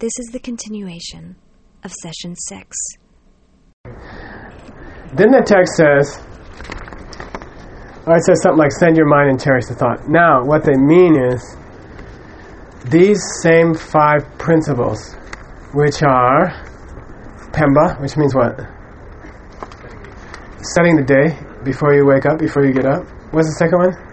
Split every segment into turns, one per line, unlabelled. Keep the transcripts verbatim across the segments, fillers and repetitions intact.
This is the continuation of session six.
Then the text says, or it says something like, send your mind and cherish the thought. Now, what they mean is, these same five principles, which are Pemba, which means what? Setting the day before you wake up, before you get up. What's the second one?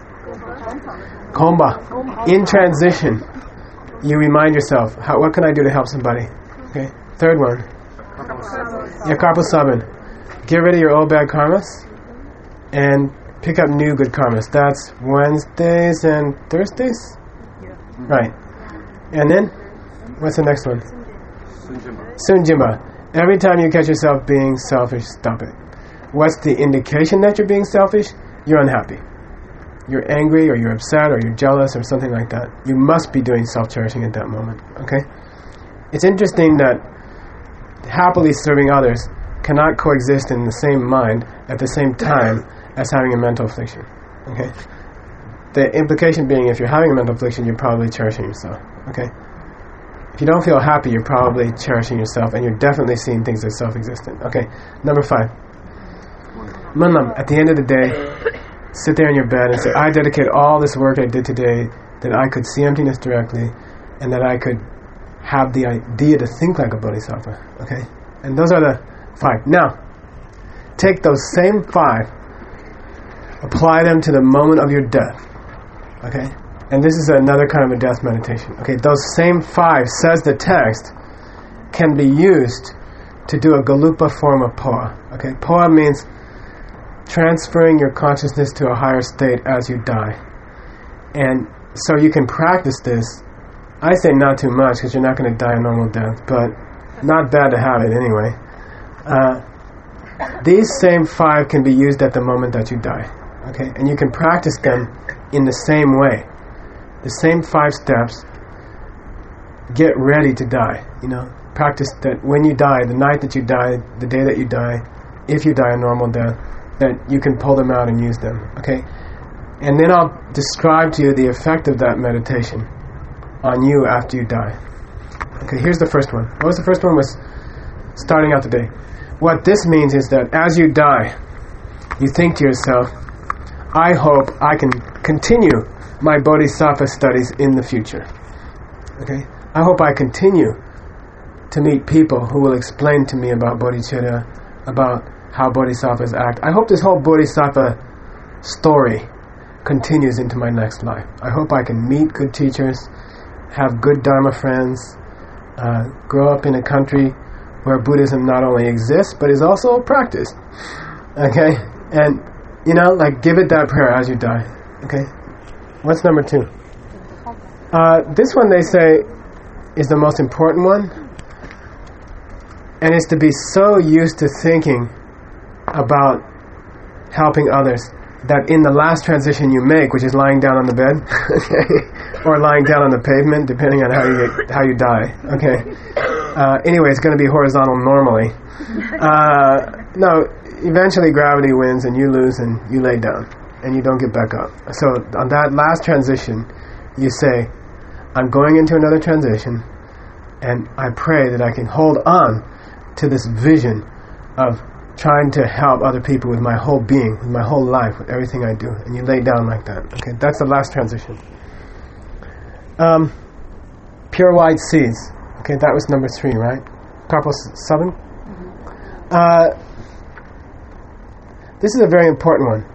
Komba. In transition, you remind yourself, how, what can I do to help somebody? Okay. Third one. Yakarpa Sabin. Get rid of your old bad karmas and pick up new good karmas. That's Wednesdays and Thursdays? Yeah. Right. And then, what's the next one? Sunjimba. Sunjimba. Every time you catch yourself being selfish, stop it. What's the indication that you're being selfish? You're unhappy. You're angry, or you're upset, or you're jealous, or something like that. You must be doing self-cherishing at that moment. Okay? It's interesting that happily serving others cannot coexist in the same mind at the same time as having a mental affliction. Okay? The implication being, if you're having a mental affliction, you're probably cherishing yourself. Okay? If you don't feel happy, you're probably cherishing yourself, and you're definitely seeing things as self-existent. Okay? Number five. Manam, at the end of the day, sit there in your bed and say, I dedicate all this work I did today that I could see emptiness directly and that I could have the idea to think like a bodhisattva. Okay? And those are the five. Now, take those same five, apply them to the moment of your death. Okay? And this is another kind of a death meditation. Okay? Those same five, says the text, can be used to do a galupa form of poa. Okay? Poa means transferring your consciousness to a higher state as you die. And so you can practice this. I say not too much because you're not going to die a normal death, but not bad to have it anyway. Uh, these same five can be used at the moment that you die. Okay? And you can practice them in the same way. The same five steps. Get ready to die. You know, practice that when you die, the night that you die, the day that you die, if you die a normal death, that you can pull them out and use them. Okay? And then I'll describe to you the effect of that meditation on you after you die. Okay, here's the first one. What was the first one? Was starting out the day. What this means is that as you die, you think to yourself, I hope I can continue my bodhisattva studies in the future. Okay? I hope I continue to meet people who will explain to me about bodhicitta, about how bodhisattvas act. I hope this whole bodhisattva story continues into my next life. I hope I can meet good teachers, have good Dharma friends, uh, grow up in a country where Buddhism not only exists, but is also practiced. Okay? And, you know, like, give it that prayer as you die. Okay? What's number two? Uh, this one, they say, is the most important one. And it's to be so used to thinking about helping others that in the last transition you make, which is lying down on the bed, okay, or lying down on the pavement, depending on how you get, how you die. Okay. Uh, anyway, it's going to be horizontal normally. Uh, no, eventually gravity wins and you lose and you lay down and you don't get back up. So on that last transition, you say, I'm going into another transition, and I pray that I can hold on to this vision of trying to help other people with my whole being, with my whole life, with everything I do. And you lay down like that. Okay, that's the last transition. Um, pure white seeds. Okay, that was number three, right? Karpa Sabin? Mm-hmm. Uh, this is a very important one.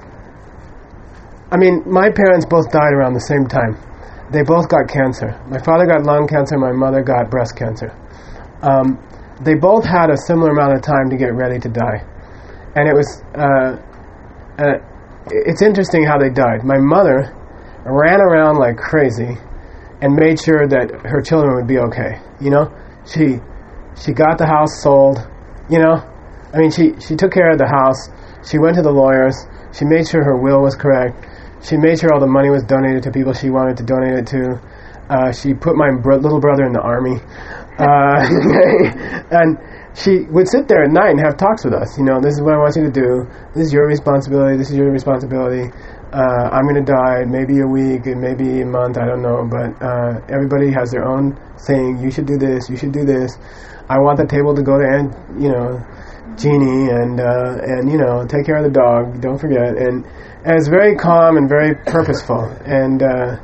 I mean, my parents both died around the same time. They both got cancer. My father got lung cancer, my mother got breast cancer. Um, They both had a similar amount of time to get ready to die. And it was, uh, uh, it's interesting how they died. My mother ran around like crazy and made sure that her children would be okay. You know, she she got the house sold, you know. I mean, she, she took care of the house. She went to the lawyers. She made sure her will was correct. She made sure all the money was donated to people she wanted to donate it to. Uh, she put my bro- little brother in the army. Uh, and she would sit there at night and have talks with us. You know, this is what I want you to do. This is your responsibility. This is your responsibility. uh, I'm going to die maybe a week, maybe a month, I don't know, but uh, everybody has their own thing. You should do this, you should do this. I want the table to go to Aunt, you know, Jeannie, and uh, and you know, take care of the dog. Don't forget. And, and it's very calm and very purposeful, and uh,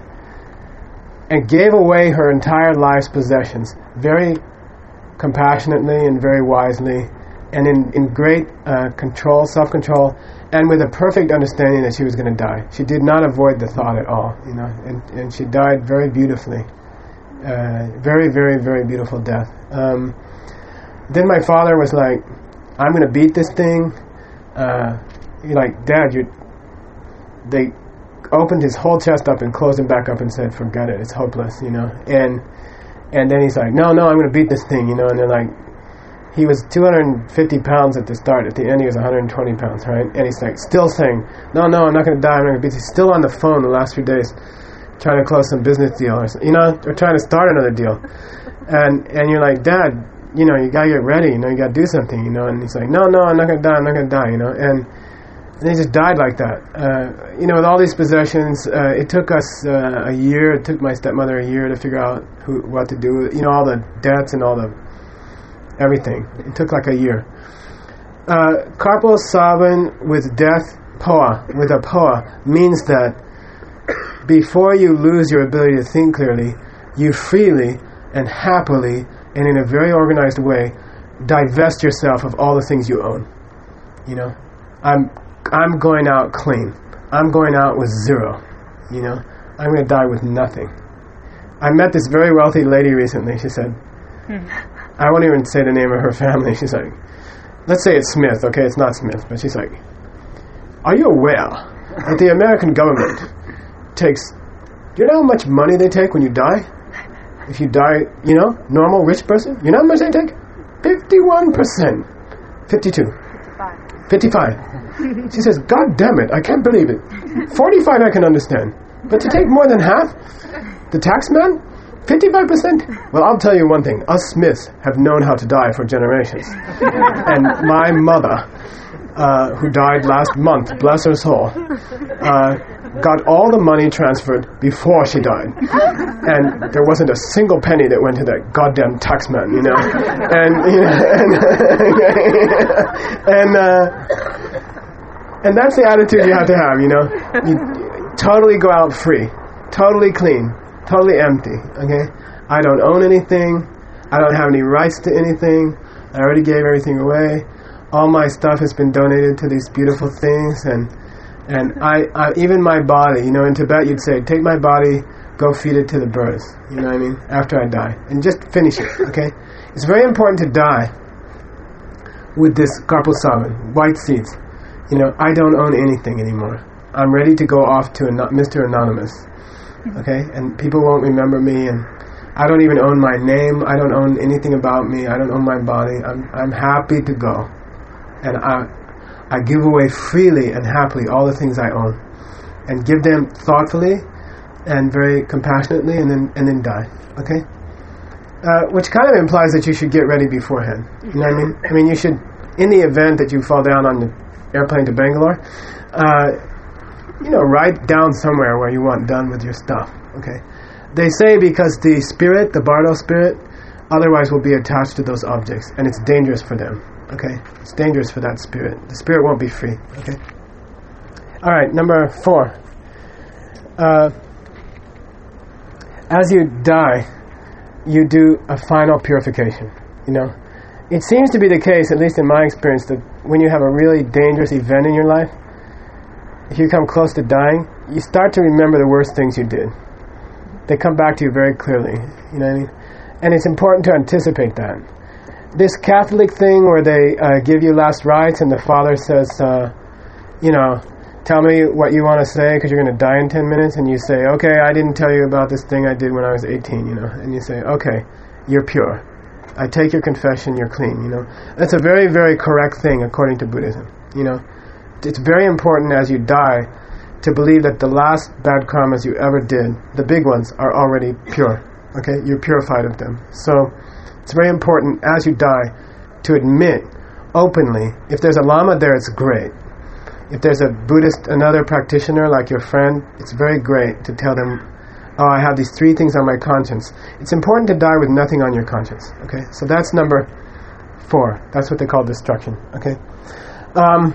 and gave away her entire life's possessions very compassionately and very wisely, and in in great uh, control, self-control, and with a perfect understanding that she was going to die. She did not avoid the thought at all, you know, and and she died very beautifully, uh, very very very beautiful death. Um, then my father was like, I'm going to beat this thing. Uh, you're like, Dad, you. They opened his whole chest up and closed him back up and said, forget it, it's hopeless, you know. And and then he's like, no, no, I'm going to beat this thing, you know. And they're like, he was two hundred fifty pounds at the start. At the end, he was one hundred twenty pounds, right? And he's like, still saying, no, no, I'm not going to die, I'm not going to beat this. He's still on the phone the last few days trying to close some business deal, or you know, or trying to start another deal. And and you're like, Dad, you know, you got to get ready, you know, you got to do something, you know. And he's like, no, no, I'm not going to die, I'm not going to die, you know. And, and he just died like that. Uh, you know, with all these possessions, uh, it took us uh, a year, it took my stepmother a year to figure out who, what to do, you know, all the debts and all the, everything. It took like a year. Uh, Karpo Savan with death, poa, with a poa, means that before you lose your ability to think clearly, you freely and happily and in a very organized way divest yourself of all the things you own. You know, I'm I'm going out clean. I'm going out with zero. You know, I'm going to die with nothing. I met this very wealthy lady recently. She said, hmm. I won't even say the name of her family. She's like, let's say it's Smith. Okay, it's not Smith, but she's like, are you aware that the American government takes, you know how much money they take when you die? If you die, you know, normal rich person, you know how much they take? fifty-one percent. fifty-two. fifty-five. fifty-five. She says, God damn it, I can't believe it. forty-five I can understand. But to take more than half? The tax man? fifty-five percent? Well, I'll tell you one thing. Us Smiths have known how to die for generations. And my mother, uh, who died last month, bless her soul, uh, got all the money transferred before she died. And there wasn't a single penny that went to that goddamn taxman, you know. And, you know, and, and, uh, and that's the attitude you have to have, you know. You totally go out free, totally clean, totally empty, okay? I don't own anything. I don't have any rights to anything. I already gave everything away. All my stuff has been donated to these beautiful things, and And I, I, even my body, you know, in Tibet you'd say, take my body, go feed it to the birds, you know what I mean, after I die. And just finish it, okay? It's very important to die with this Karpo Savan, white seeds. You know, I don't own anything anymore. I'm ready to go off to an- Mister Anonymous, okay? And people won't remember me, and I don't even own my name. I don't own anything about me. I don't own my body. I'm, I'm happy to go. And I... I give away freely and happily all the things I own, and give them thoughtfully and very compassionately, and then and then die. Okay, uh, which kind of implies that you should get ready beforehand. You know what I mean? I mean, you should, in the event that you fall down on the airplane to Bangalore, uh, you know, write down somewhere where you want done with your stuff. Okay, they say because the spirit, the Bardo spirit, otherwise will be attached to those objects, and it's dangerous for them. Okay, it's dangerous for that spirit. The spirit won't be free. Okay. All right, number four. Uh, as you die, you do a final purification. You know, it seems to be the case, at least in my experience, that when you have a really dangerous event in your life, if you come close to dying, you start to remember the worst things you did. They come back to you very clearly. You know what I mean? And it's important to anticipate that. This Catholic thing where they uh, give you last rites and the father says, uh, you know, tell me what you want to say because you're going to die in ten minutes, and you say, okay, I didn't tell you about this thing I did when I was eighteen, you know, and you say, okay, you're pure. I take your confession, you're clean, you know. That's a very, very correct thing according to Buddhism, you know. It's very important as you die to believe that the last bad karmas you ever did, the big ones, are already pure, okay? You're purified of them. So it's very important as you die to admit openly, if there's a lama there, it's great. if there's a Buddhist, another practitioner like your friend, it's very great to tell them, oh, I have these three things on my conscience. It's important to die with nothing on your conscience. Okay, so that's number four. That's what they call destruction. Okay. Um,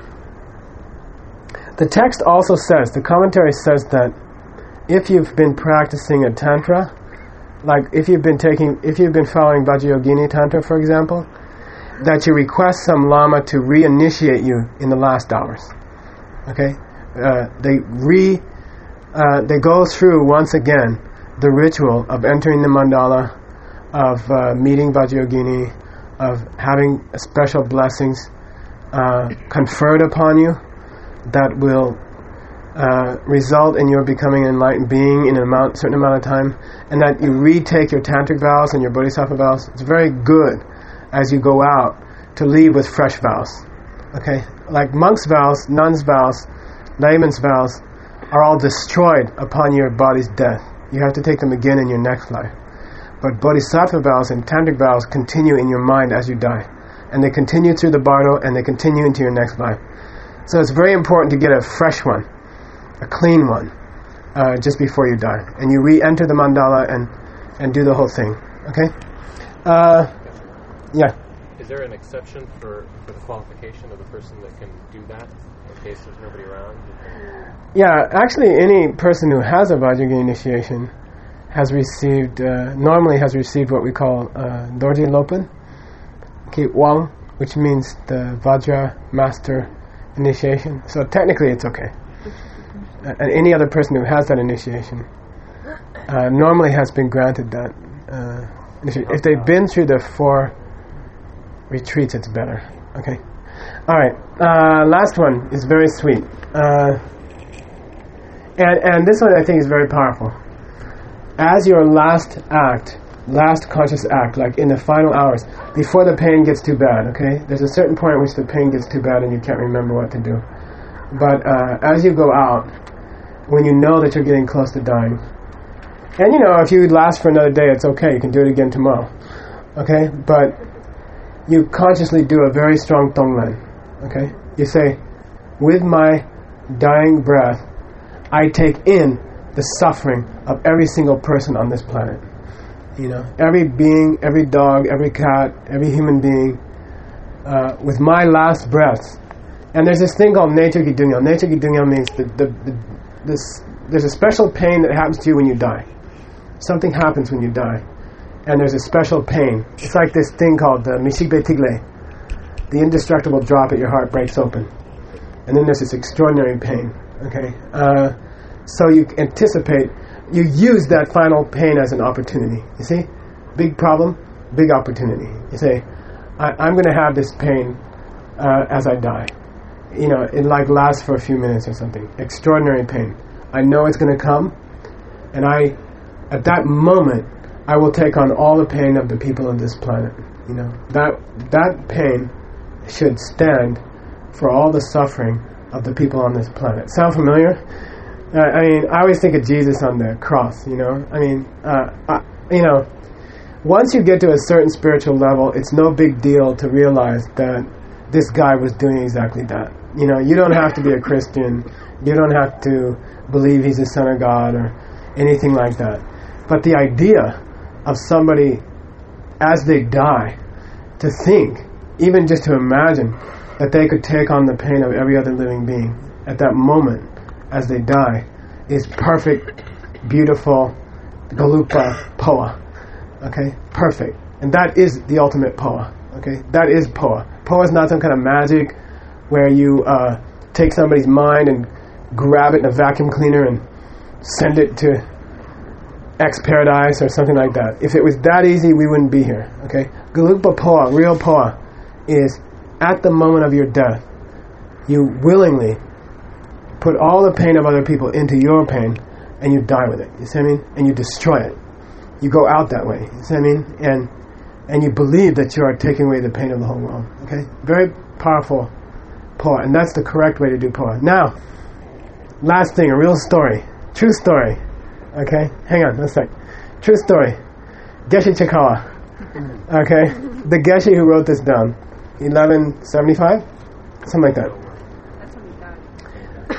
the text also says, the commentary says that if you've been practicing a tantra, like if you've been taking, if you've been following Vajrayogini Tantra, for example, that you request some lama to reinitiate you in the last hours. Okay, uh, they re, uh, they go through once again the ritual of entering the mandala, of uh, meeting Vajrayogini, of having special blessings uh, conferred upon you that will uh, result in your becoming an enlightened being in a amount, certain amount of time, and that you retake your tantric vows and your bodhisattva vows. It's very good as you go out to leave with fresh vows. Okay, like monks' vows, nuns' vows, layman's vows are all destroyed upon your body's death. You have to take them again in your next life. But bodhisattva vows and tantric vows continue in your mind as you die, and they continue through the bardo, and they continue into your next life. So it's very important to get a fresh one, a clean one, uh, just before you die, and you re-enter the mandala and and do the whole thing. Okay, uh, yeah.
Is there an exception for, for the qualification of the person that can do that in case there's nobody around?
Yeah, actually, any person who has a Vajrayogini initiation has received, uh, normally has received what we call uh, Dorji Lopen, okay, Wang, which means the Vajra Master initiation. So technically it's okay. Uh, and any other person who has that initiation uh, normally has been granted that. Uh, if they've been through the four retreats, it's better. Okay. All right. Uh, last one is very sweet. Uh, and, and this one I think is very powerful. As your last act, last conscious act, like in the final hours, before the pain gets too bad, okay? There's a certain point at which the pain gets too bad and you can't remember what to do. But uh, as you go out, when you know that you're getting close to dying, and you know, if you last for another day, it's okay, you can do it again tomorrow, okay? But you consciously do a very strong tonglen, okay? You say, with my dying breath, I take in the suffering of every single person on this planet. You know, every being, every dog, every cat, every human being, uh, with my last breaths. And there's this thing called Necho Gidungyo. Necho Gidungyo means the, the, the, this, there's a special pain that happens to you when you die. Something happens when you die. And there's a special pain. It's like this thing called the Mishikbe Tigle. The indestructible drop at your heart breaks open. And then there's this extraordinary pain. Okay? Uh, so you anticipate, you use that final pain as an opportunity. You see? Big problem, big opportunity. You say, I, I'm going to have this pain uh, as I die. You know, it like lasts for a few minutes or something. Extraordinary pain. I know it's going to come, and I, at that moment, I will take on all the pain of the people on this planet. You know, that that pain should stand for all the suffering of the people on this planet. Sound familiar? Uh, I mean, I always think of Jesus on the cross, you know. I mean, uh, I, you know, once you get to a certain spiritual level, it's no big deal to realize that this guy was doing exactly that. You know, you don't have to be a Christian. You don't have to believe he's the Son of God or anything like that. But the idea of somebody, as they die, to think, even just to imagine, that they could take on the pain of every other living being at that moment, as they die, is perfect, beautiful, Galupa Poa. Okay? Perfect. And that is the ultimate Poa. Okay? That is Poa. Poa is not some kind of magic where you uh, take somebody's mind and grab it in a vacuum cleaner and send it to X paradise or something like that. If it was that easy, we wouldn't be here. Okay? Galupa Poa, real Poa, is at the moment of your death, you willingly put all the pain of other people into your pain, and you die with it. You see what I mean? And you destroy it. You go out that way. You see what I mean? And and you believe that you are taking away the pain of the whole world. Okay? Very powerful Poa, and that's the correct way to do Poa. Now, last thing, a real story, true story. Okay? Hang on, one sec. True story. Geshe Chikawa. Okay? The Geshe who wrote this down. eleven seventy-five? Something like that.
That's when he died.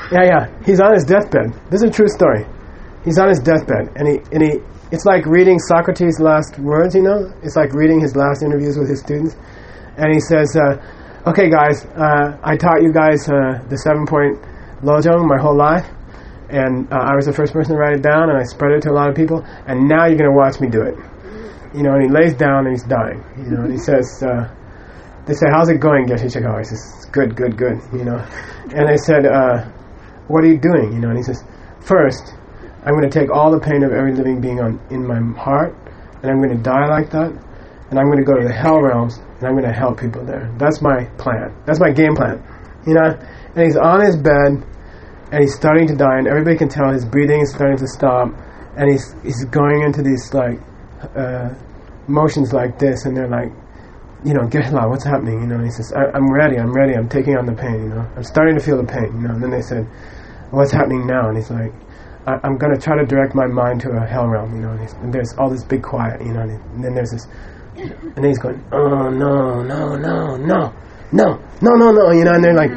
Yeah, yeah. He's on his deathbed. This is a true story. He's on his deathbed, and he and he. It's like reading Socrates' last words. You know, it's like reading his last interviews with his students, and he says, uh, "Okay, guys, uh, I taught you guys uh, the seven-point lojong my whole life, and uh, I was the first person to write it down, and I spread it to a lot of people, and now you're going to watch me do it." You know, and he lays down and he's dying. You know, and he says, uh, "They say, how's it going, Geshe Chagall?" He says, "Good, good, good." You know, and they said, uh, "What are you doing?" You know, and he says, "First, I'm going to take all the pain of every living being on in my heart, and I'm going to die like that, and I'm going to go to the hell realms, and I'm going to help people there. That's my plan. That's my game plan." You know, and he's on his bed, and he's starting to die, and everybody can tell his breathing is starting to stop, and he's he's going into these like uh, motions like this, and they're like, you know, Geshe-la, what's happening? You know, and he says, I, I'm ready, I'm ready, I'm taking on the pain. You know, I'm starting to feel the pain. You know, and then they said, what's happening now? And he's like, I, I'm going to try to direct my mind to a hell realm. You know, and, he's, and there's all this big quiet. You know, and, he, and then there's this, and then he's going, oh no, no, no, no, no, no, no, no. You know, and they're like,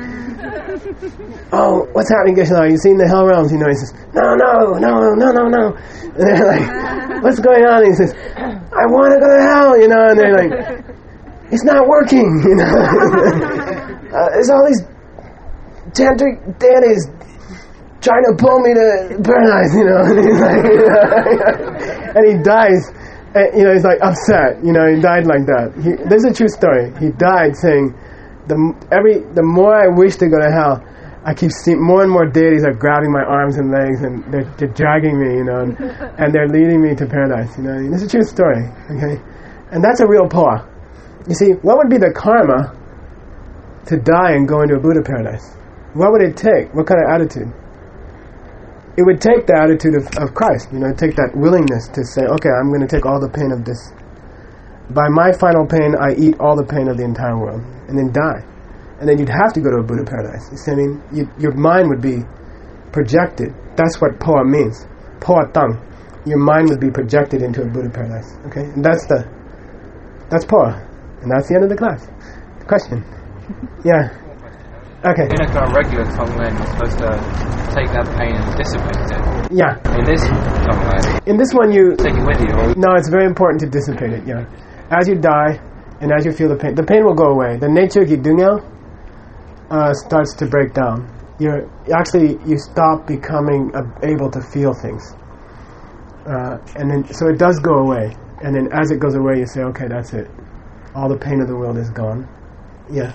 oh, what's happening, Geshe-la? Are you seeing the hell realms? You know, he says, no, no, no, no, no, no. And they're like, what's going on? And he says, I want to go to hell, you know, and they're like, it's not working, you know. uh, there's all these tantric daddies trying to pull me to paradise, you know. And he's like, you know, and he dies, and, you know, he's like upset, you know, he died like that. He, this is a true story. He died saying, the every the more I wish to go to hell, I keep seeing more and more deities are grabbing my arms and legs, and they're, they're dragging me, you know, and, and they're leading me to paradise, you know. And this is a true story, okay? And that's a real poa. You see, what would be the karma to die and go into a Buddha paradise? What would it take? What kind of attitude? It would take the attitude of, of Christ, you know, take that willingness to say, okay, I'm going to take all the pain of this. By my final pain, I eat all the pain of the entire world, and then die. And then you'd have to go to a Buddha paradise. You see, I mean, you, your mind would be projected. That's what poa means. Poa tang. Your mind would be projected into a Buddha paradise. Okay, and that's the that's poa, and that's the end of the class. Question? Yeah. Okay.
In a kind of regular tonglen, you're supposed to take that pain and dissipate it.
Yeah.
In this tonglen,
in this one, you
take it with you. Or
no, it's very important to dissipate it. Yeah. As you die, and as you feel the pain, the pain will go away. The nature gidungyo uh, starts to break down. You're actually you stop becoming uh, able to feel things, uh, and then so it does go away. And then as it goes away, you say, okay, that's it. All the pain of the world is gone. Yeah.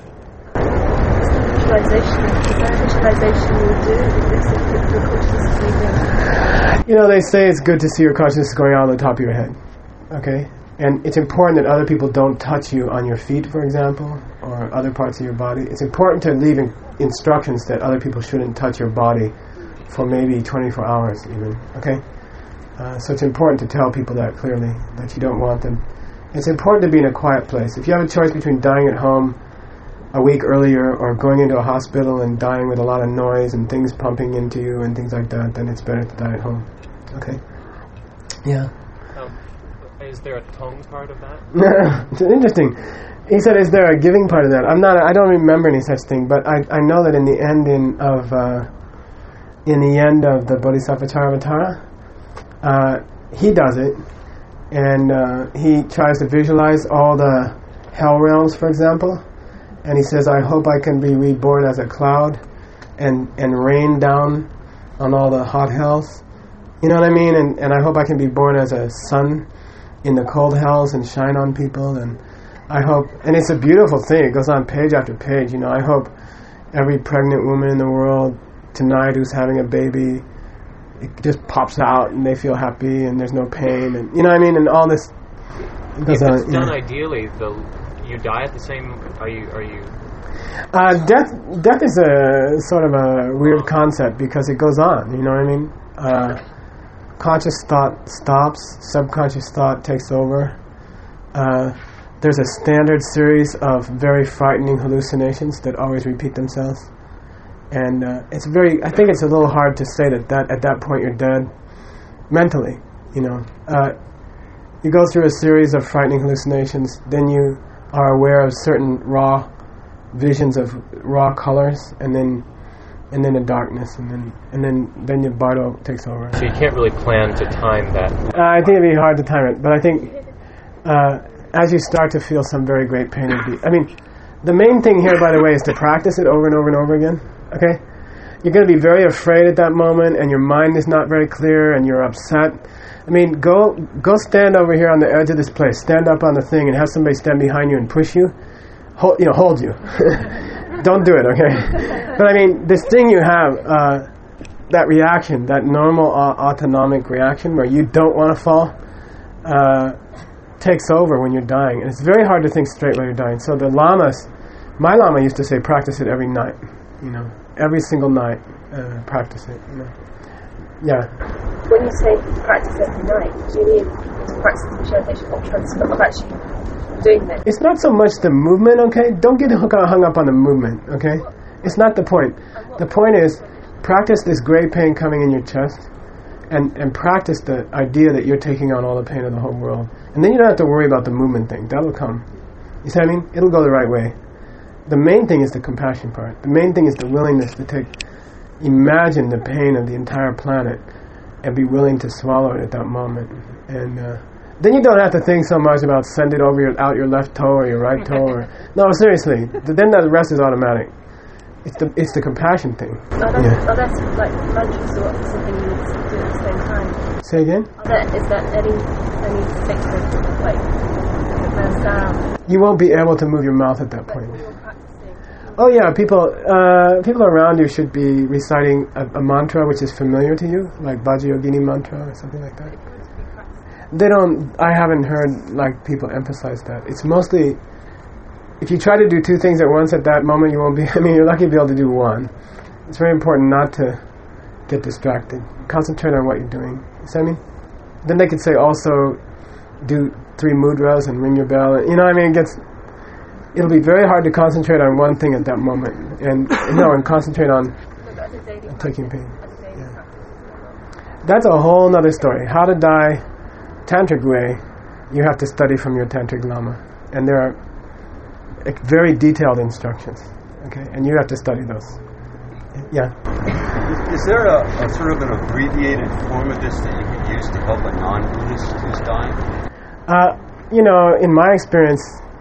Visualization. Is there a visualization you would do if it's if your consciousness is leaving?
You know, they say it's good to see your consciousness going on the top of your head. Okay? And it's important that other people don't touch you on your feet, for example, or other parts of your body. It's important to leave in instructions that other people shouldn't touch your body for maybe twenty-four hours even. Okay? Uh, so it's important to tell people that clearly, that you don't want them. It's important to be in a quiet place. If you have a choice between dying at home a week earlier or going into a hospital and dying with a lot of noise and things pumping into you and things like that, then it's better to die at home. Okay? Yeah.
Um, is there a tongue part of that?
It's interesting. He said, is there a giving part of that? I'm not, I don't remember any such thing, but I, I know that in the ending of, uh, in the end of the Bodhisattva Charavatara, uh, he does it, and uh, he tries to visualize all the hell realms, for example, and he says, I hope I can be reborn as a cloud and, and rain down on all the hot hells. You know what I mean? And, and I hope I can be born as a sun in the cold hells and shine on people. And I hope, and it's a beautiful thing. It goes on page after page. You know, I hope every pregnant woman in the world tonight who's having a baby, it just pops out and they feel happy and there's no pain. And you know what I mean? And all this goes
if
on.
it's done ideally, the you die at the same. Are you? Are you?
Uh, death. Death is a sort of a weird concept because it goes on. You know what I mean? Uh, conscious thought stops. Subconscious thought takes over. Uh, there's a standard series of very frightening hallucinations that always repeat themselves, and uh, it's very. I think it's a little hard to say that, that at that point you're dead mentally. You know, uh, you go through a series of frightening hallucinations, then you are aware of certain raw visions of raw colors, and then and then the darkness, and then and then then your bardo takes over.
So you can't really plan to time that.
Uh, I think it'd be hard to time it, but I think uh, as you start to feel some very great pain, it'd be, I mean, the main thing here, by the way, is to practice it over and over and over again. Okay, you're going to be very afraid at that moment, and your mind is not very clear, and you're upset. I mean, go go stand over here on the edge of this place. Stand up on the thing and have somebody stand behind you and push you. Hold, you know, hold you. Don't do it, okay? But I mean, this thing you have, uh, that reaction, that normal uh, autonomic reaction where you don't want to fall, uh, takes over when you're dying. And it's very hard to think straight when you're dying. So the lamas, my lama used to say, practice it every night. You know, every single night, uh, practice it. You know. Yeah.
When you say practice every night, do you mean to practice visualization or transfer of actually doing this?
It's not so much the movement, okay? Don't get hung up on the movement, okay? It's not the point. The point is, practice this great pain coming in your chest, and, and practice the idea that you're taking on all the pain of the whole world. And then you don't have to worry about the movement thing. That'll come. You see what I mean? It'll go the right way. The main thing is the compassion part. The main thing is the willingness to take... Imagine the pain of the entire planet and be willing to swallow it at that moment. And uh, then you don't have to think so much about send it over your, out your left toe or your right toe. Or, no, seriously. Then the rest is automatic. It's the it's the compassion thing.
Are there,
Yeah.
are there some, like mantras or something you need to do at the same time?
Say again?
Are there, is there any any sacred like the sound?
You won't be able to move your mouth at that point.
When you're practicing,
Oh yeah, people uh, people around you should be reciting a, a mantra which is familiar to you, like Vajrayogini mantra or something like that. They don't. I haven't heard like people emphasize that. It's mostly if you try to do two things at once at that moment, you won't be. I mean, you're lucky to be able to do one. It's very important not to get distracted. Concentrate on what you're doing. You see what I mean? Then they could say also do three mudras and ring your bell. You know what I mean? It gets. It'll be very hard to concentrate on one thing at that moment, and no, and concentrate on taking pain. Yeah. That's a whole other story. How to die, tantric way, you have to study from your tantric lama, and there are uh, very detailed instructions. Okay, and you have to study those. Yeah.
Is there a, a sort of an abbreviated form of this that you could use to help a non-Buddhist who's dying?
Uh, you know, in my experience.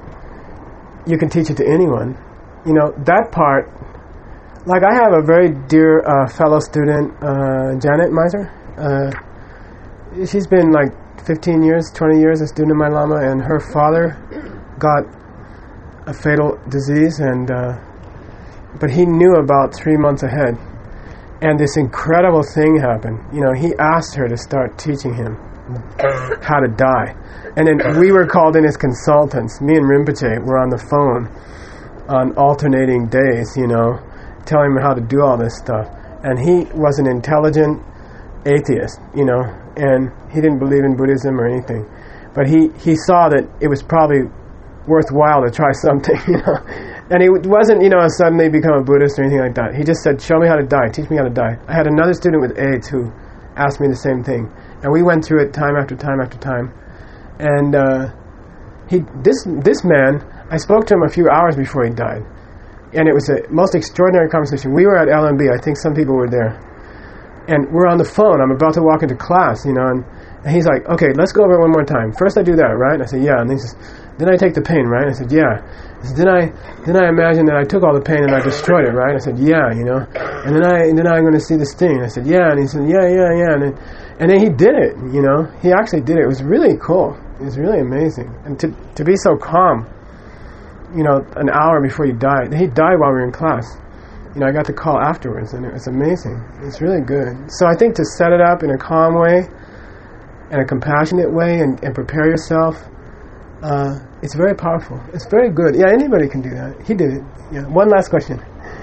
You can teach it to anyone. You know, that part, like I have a very dear uh, fellow student, uh, Janet Miser. Uh, she's been like fifteen years, twenty years a student of my Lama, and her father got a fatal disease, and uh, but he knew about three months ahead. And this incredible thing happened. You know, he asked her to start teaching him how to die. And then we were called in as consultants. Me and Rinpoche were on the phone on alternating days, you know, telling him how to do all this stuff. And he was an intelligent atheist, you know, and he didn't believe in Buddhism or anything. But he, he saw that it was probably worthwhile to try something, you know. And he wasn't, you know, suddenly become a Buddhist or anything like that. He just said, show me how to die, teach me how to die. I had another student with AIDS who asked me the same thing. And we went through it time after time after time. And uh, he, this this man, I spoke to him a few hours before he died. And it was a most extraordinary conversation. We were at L M B. I think some people were there. And we're on the phone. I'm about to walk into class, you know, and, and he's like, okay, let's go over it one more time. First I do that, right? I said, yeah. And he says, then I take the pain, right? I said, yeah. He said, then I then I imagine that I took all the pain and I destroyed it, right? I said, yeah, you know. And then I and then I'm going to see this thing. I said, yeah. And he said, yeah, yeah, yeah. And then, and then he did it, you know. He actually did it. It was really cool. It was really amazing. And to to be so calm, you know, an hour before he died. He died while we were in class. You know, I got the call afterwards, and it was amazing. It's really good. So I think to set it up in a calm way, and a compassionate way, and, and prepare yourself, uh, it's very powerful. It's very good. Yeah, anybody can do that. He did it. Yeah. One last question.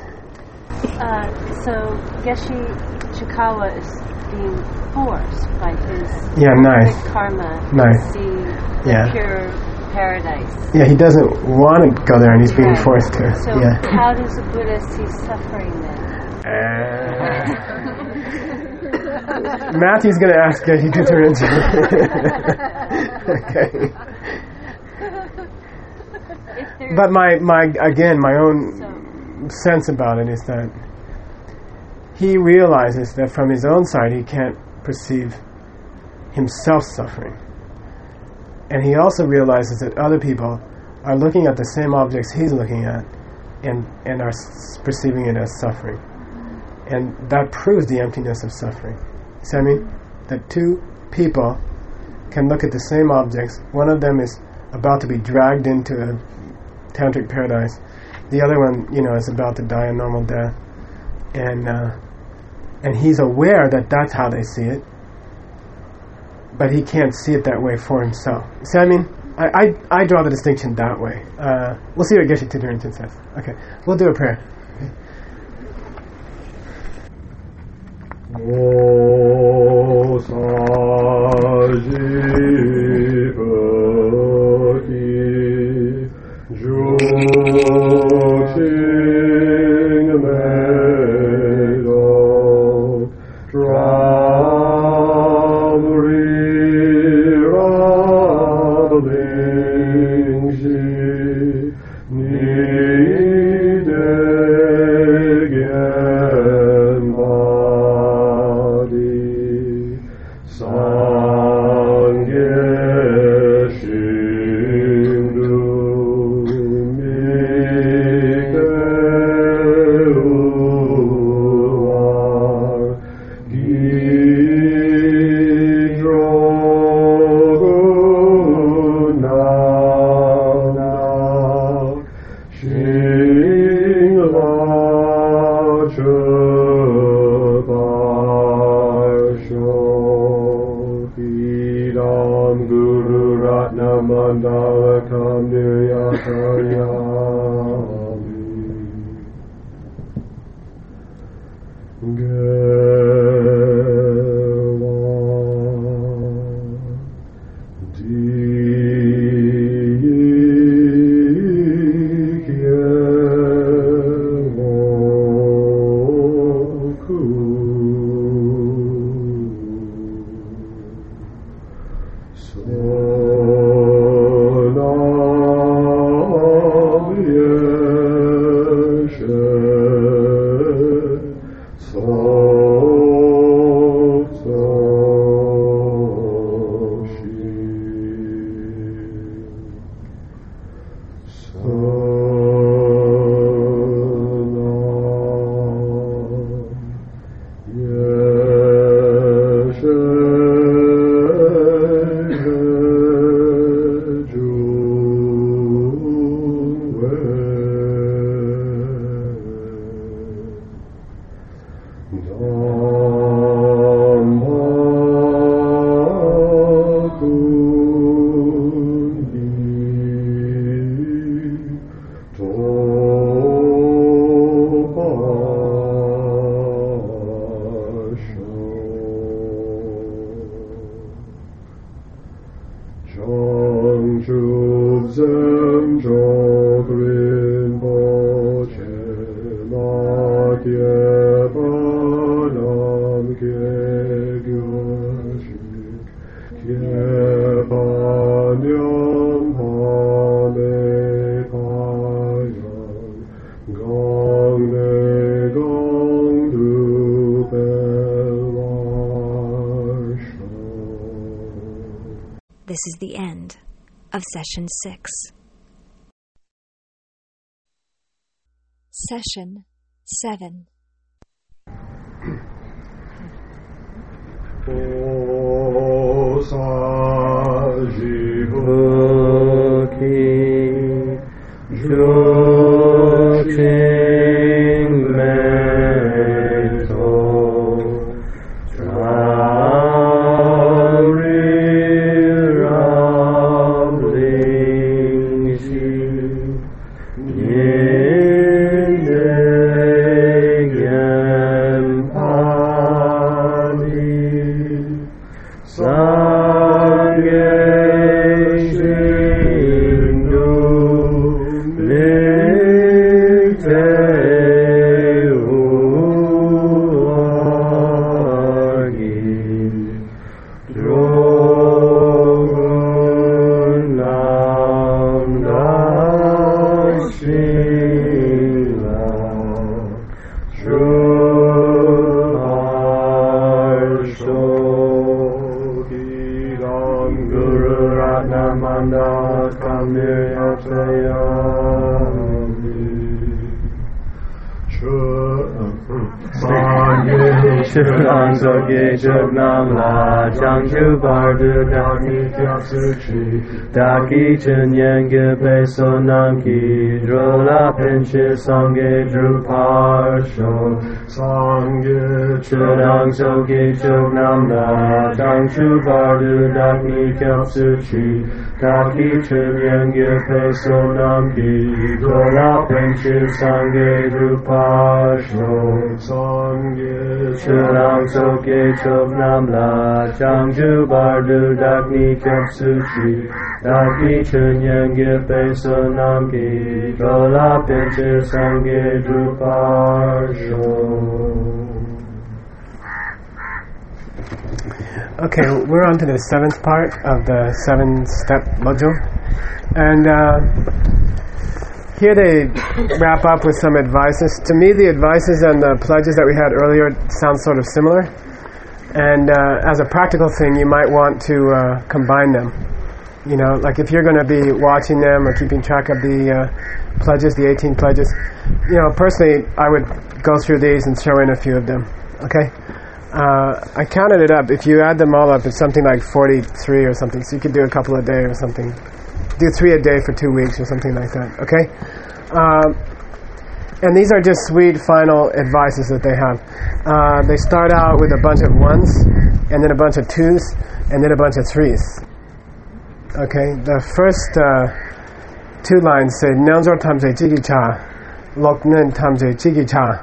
Uh, so Geshe Chikawa is being forced by his
yeah, nice.
karma
nice.
to see the
yeah.
pure paradise.
Yeah, he doesn't want to go there, and he's being
right.
forced to.
So
yeah.
how does a Buddha see suffering then?
Uh, Matthew's going to ask Geshe to turn into. Okay. But my, my again, my own
so,
sense about it is that he realizes that from his own side he can't perceive himself suffering. And he also realizes that other people are looking at the same objects he's looking at and, and are s- perceiving it as suffering. And that proves the emptiness of suffering. See what I mean? That two people can look at the same objects. One of them is about to be dragged into a tantric paradise. The other one, you know, is about to die a normal death. And uh, and he's aware that that's how they see it, but he can't see it that way for himself. See what I mean? I, I, I draw the distinction that way. Uh, we'll see what Geshe Tendrinchen says. Okay, we'll do a prayer.
O Sajipati Juting Medo Tramri Rablingshi Nidegen
This is the end of session six. Session seven.
O Sajipati Juting Medo Sa Shurang Soge Chugnam La Changchu Bardu Daki Kyapsuchi Daki Chenyen Gepe Sonam Ki Drola Penche Sangye Druparsho Sangye Shurang Soge Chugnam La Changchu Bardu Daki Kyapsuchi Daki Chenyen Gepe Sonam Ki Drola Penche Sangye Druparsho Sangye Shurang Soke Chobnam La Changju Bardu Dakni Kyapsuchi Daki Chunyan Gepe Sonam Ki Drola Penche Sangye Druparsho.
Okay, we're on to the seventh part of the seven-step Lojo. And uh, here they wrap up with some advices. To me, the advices and the pledges that we had earlier sound sort of similar. And uh, as a practical thing, you might want to uh, combine them. You know, like if you're going to be watching them or keeping track of the uh, pledges, the eighteen pledges, you know, personally, I would go through these and throw in a few of them. Okay? Uh, I counted it up. If you add them all up, it's something like forty-three or something. So you could do a couple a day or something. Do three a day for two weeks or something like that. Okay? Um, and these are just sweet final advices that they have. Uh, they start out with a bunch of ones, and then a bunch of twos, and then a bunch of threes. Okay? The first uh, two lines say, Nyangzor tamze jigi cha, loknen tamze jigi cha.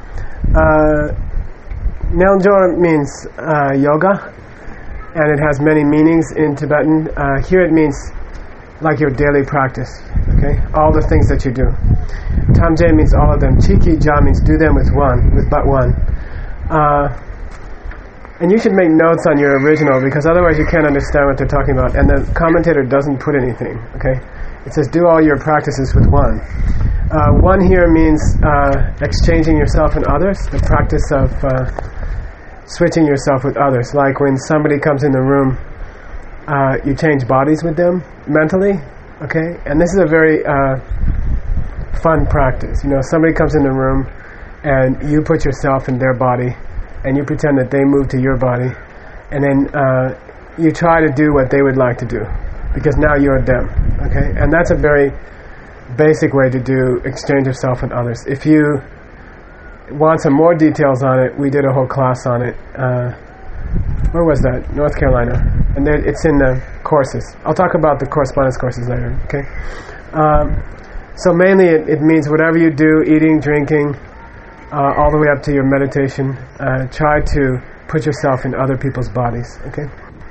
Nyangzor means uh, yoga, and it has many meanings in Tibetan. Uh, here it means like your daily practice, okay? All the things that you do. Tamje means all of them. Chiki ja means do them with one, with but one. Uh, and you should make notes on your original, because otherwise you can't understand what they're talking about. And the commentator doesn't put anything, okay? It says do all your practices with one. Uh, one here means uh, exchanging yourself and others, the practice of uh, switching yourself with others. Like when somebody comes in the room, Uh, you change bodies with them mentally, okay? And this is a very uh, fun practice. You know, somebody comes in the room and you put yourself in their body and you pretend that they move to your body, and then uh, you try to do what they would like to do, because now you're them, okay? And that's a very basic way to do exchange of self with others. If you want some more details on it, we did a whole class on it. Uh, Where was that? North Carolina. And then it's in the courses. I'll talk about the correspondence courses later, okay? Um, so mainly it, it means whatever you do, eating, drinking, uh, all the way up to your meditation, uh, try to put yourself in other people's bodies, okay?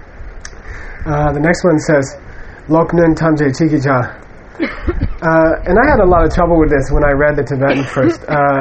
Uh, the next one says, Loknun Tamje Chikija. Uh, and I had a lot of trouble with this when I read the Tibetan first. Uh,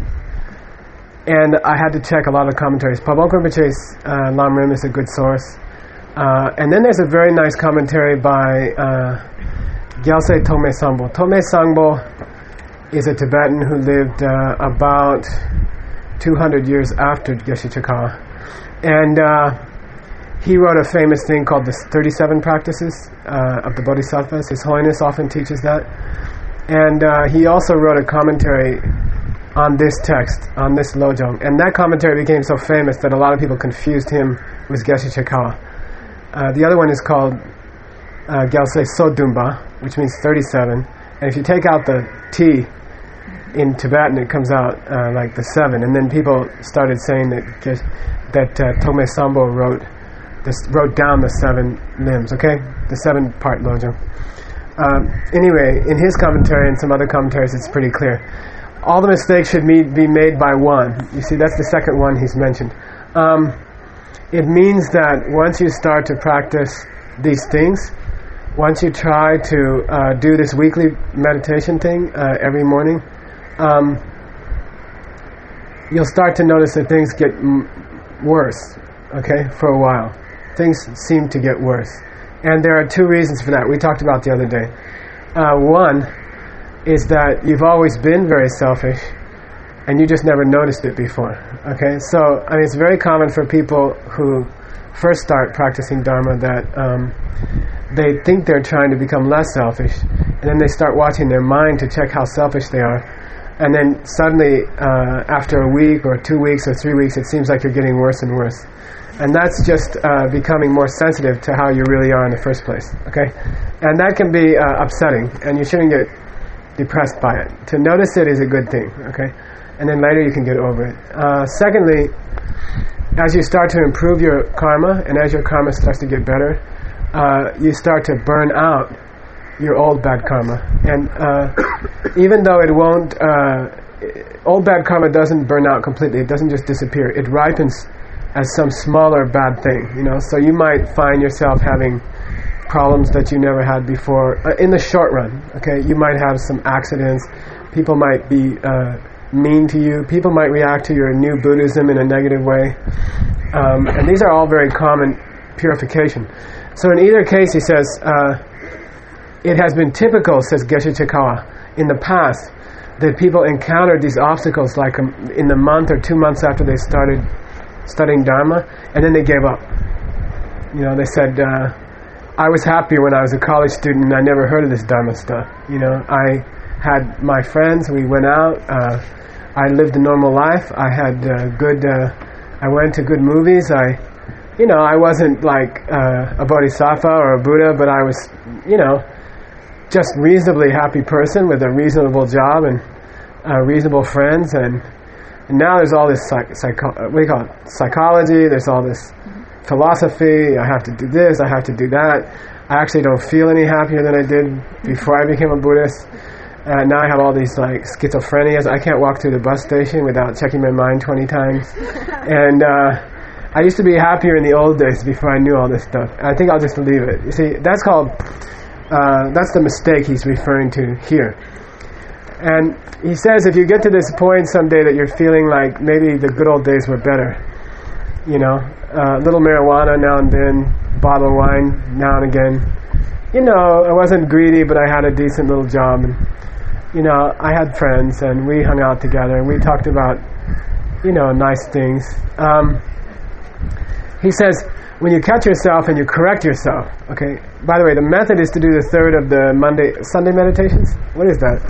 And I had to check a lot of commentaries. Pabon Rinpoche's uh, Lam Rim is a good source. Uh, and then there's a very nice commentary by uh, Gyaltse Tome Sangbo. Tome Sangbo is a Tibetan who lived uh, about two hundred years after Geshe Chakawa. And uh, he wrote a famous thing called the thirty-seven Practices uh, of the Bodhisattvas. His Holiness often teaches that. And uh, he also wrote a commentary on this text, on this Lojong. And that commentary became so famous that a lot of people confused him with Geshe Chakawa. Uh, the other one is called uh, Gyaltse Sodumba, which means thirty-seven. And if you take out the T in Tibetan, it comes out uh, like the seven. And then people started saying that that uh, Tome Sangbo wrote this, wrote down the seven limbs, okay? The seven-part Lojong. Um, anyway, in his commentary and some other commentaries, it's pretty clear. All the mistakes should be made by one. You see, that's the second one he's mentioned. Um, it means that once you start to practice these things, once you try to uh, do this weekly meditation thing uh, every morning, um, you'll start to notice that things get m- worse, okay, for a while. Things seem to get worse. And there are two reasons for that. We talked about the other day. Uh, one is that you've always been very selfish and you just never noticed it before, okay? So, I mean, it's very common for people who first start practicing Dharma that um, they think they're trying to become less selfish, and then they start watching their mind to check how selfish they are, and then suddenly uh, after a week or two weeks or three weeks it seems like you're getting worse and worse, and that's just uh, becoming more sensitive to how you really are in the first place. Okay, and that can be uh, upsetting, and you shouldn't get depressed by it. To notice it is a good thing. Okay, and then later you can get over it. Uh, secondly, as you start to improve your karma, and as your karma starts to get better, uh, you start to burn out your old bad karma. And uh, even though it won't, uh, old bad karma doesn't burn out completely, it doesn't just disappear, it ripens as some smaller bad thing, you know. So you might find yourself having problems that you never had before uh, in the short run. Okay, you might have some accidents, people might be uh, mean to you, people might react to your new Buddhism in a negative way, um, and these are all very common purification. So in either case, he says, uh, it has been typical, says Geshe Chikawa, in the past, that people encountered these obstacles like um, in the month or two months after they started studying Dharma, and then they gave up. You know, they said, uh, I was happier when I was a college student and I never heard of this Dharma stuff. You know, I had my friends, we went out, uh, I lived a normal life, I had uh, good, uh, I went to good movies, I, you know, I wasn't like uh, a bodhisattva or a Buddha, but I was, you know, just reasonably happy person with a reasonable job and uh, reasonable friends, and, and now there's all this psych, psycho, what do you call it, psychology, there's all this philosophy, I have to do this, I have to do that, I actually don't feel any happier than I did before I became a Buddhist. Uh, now I have all these like schizophrenias. I can't walk through the bus station without checking my mind twenty times. And uh, I used to be happier in the old days before I knew all this stuff. I think I'll just leave it. You see, that's called, uh, that's the mistake he's referring to here. And he says if you get to this point someday that you're feeling like maybe the good old days were better, you know, a uh, little marijuana now and then, bottle of wine now and again, you know, I wasn't greedy, but I had a decent little job, and you know, I had friends, and we hung out together, and we talked about, you know, nice things. Um, he says, when you catch yourself and you correct yourself, okay, by the way, the method is to do the third of the Monday, Sunday meditations? What is that?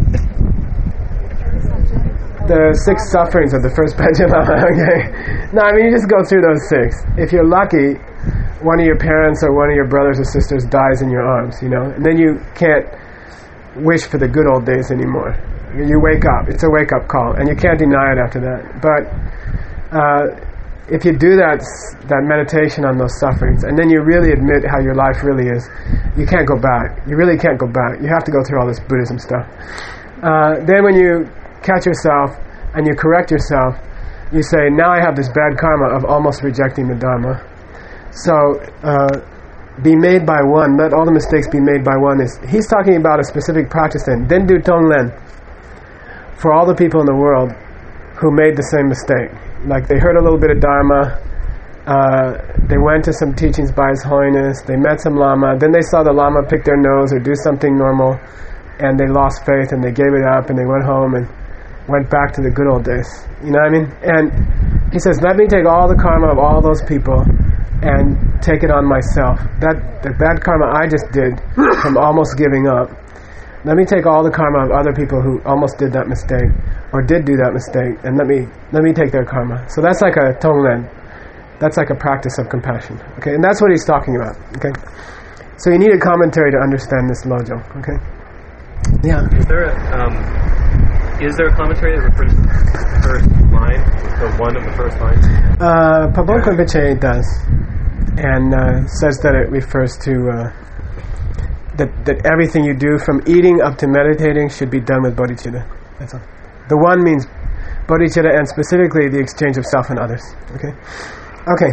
The six sufferings of the first Pechalama, okay? No, I mean, you just go through those six. If you're lucky, one of your parents or one of your brothers or sisters dies in your arms, you know, and then you can't wish for the good old days anymore. You wake up. It's a wake-up call, and you can't deny it after that. But uh, if you do that that meditation on those sufferings, and then you really admit how your life really is, you can't go back. You really can't go back. You have to go through all this Buddhism stuff. Uh, then when you catch yourself and you correct yourself, you say, now I have this bad karma of almost rejecting the Dharma. So, uh, be made by one, let all the mistakes be made by one. Is he's talking about a specific practice then. Then do Tonglen for all the people in the world who made the same mistake. Like they heard a little bit of Dharma, uh, they went to some teachings by His Holiness, they met some Lama, then they saw the Lama pick their nose or do something normal, and they lost faith and they gave it up and they went home and went back to the good old days. You know what I mean? And he says, let me take all the karma of all those people and take it on myself. That the bad karma I just did from almost giving up, let me take all the karma of other people who almost did that mistake or did do that mistake, and let me let me take their karma. So that's like a Tonglen. That's like a practice of compassion. Okay, and that's what he's talking about. Okay, so you need a commentary to understand this lojo. Okay, yeah.
Is there a um, is there a commentary that refers to the first line, the one of the first lines?
Uh, Pabon Rinpoche does, and uh, says that it refers to uh, that that everything you do from eating up to meditating should be done with bodhicitta. That's all. The one means bodhicitta, and specifically the exchange of self and others. Okay, okay.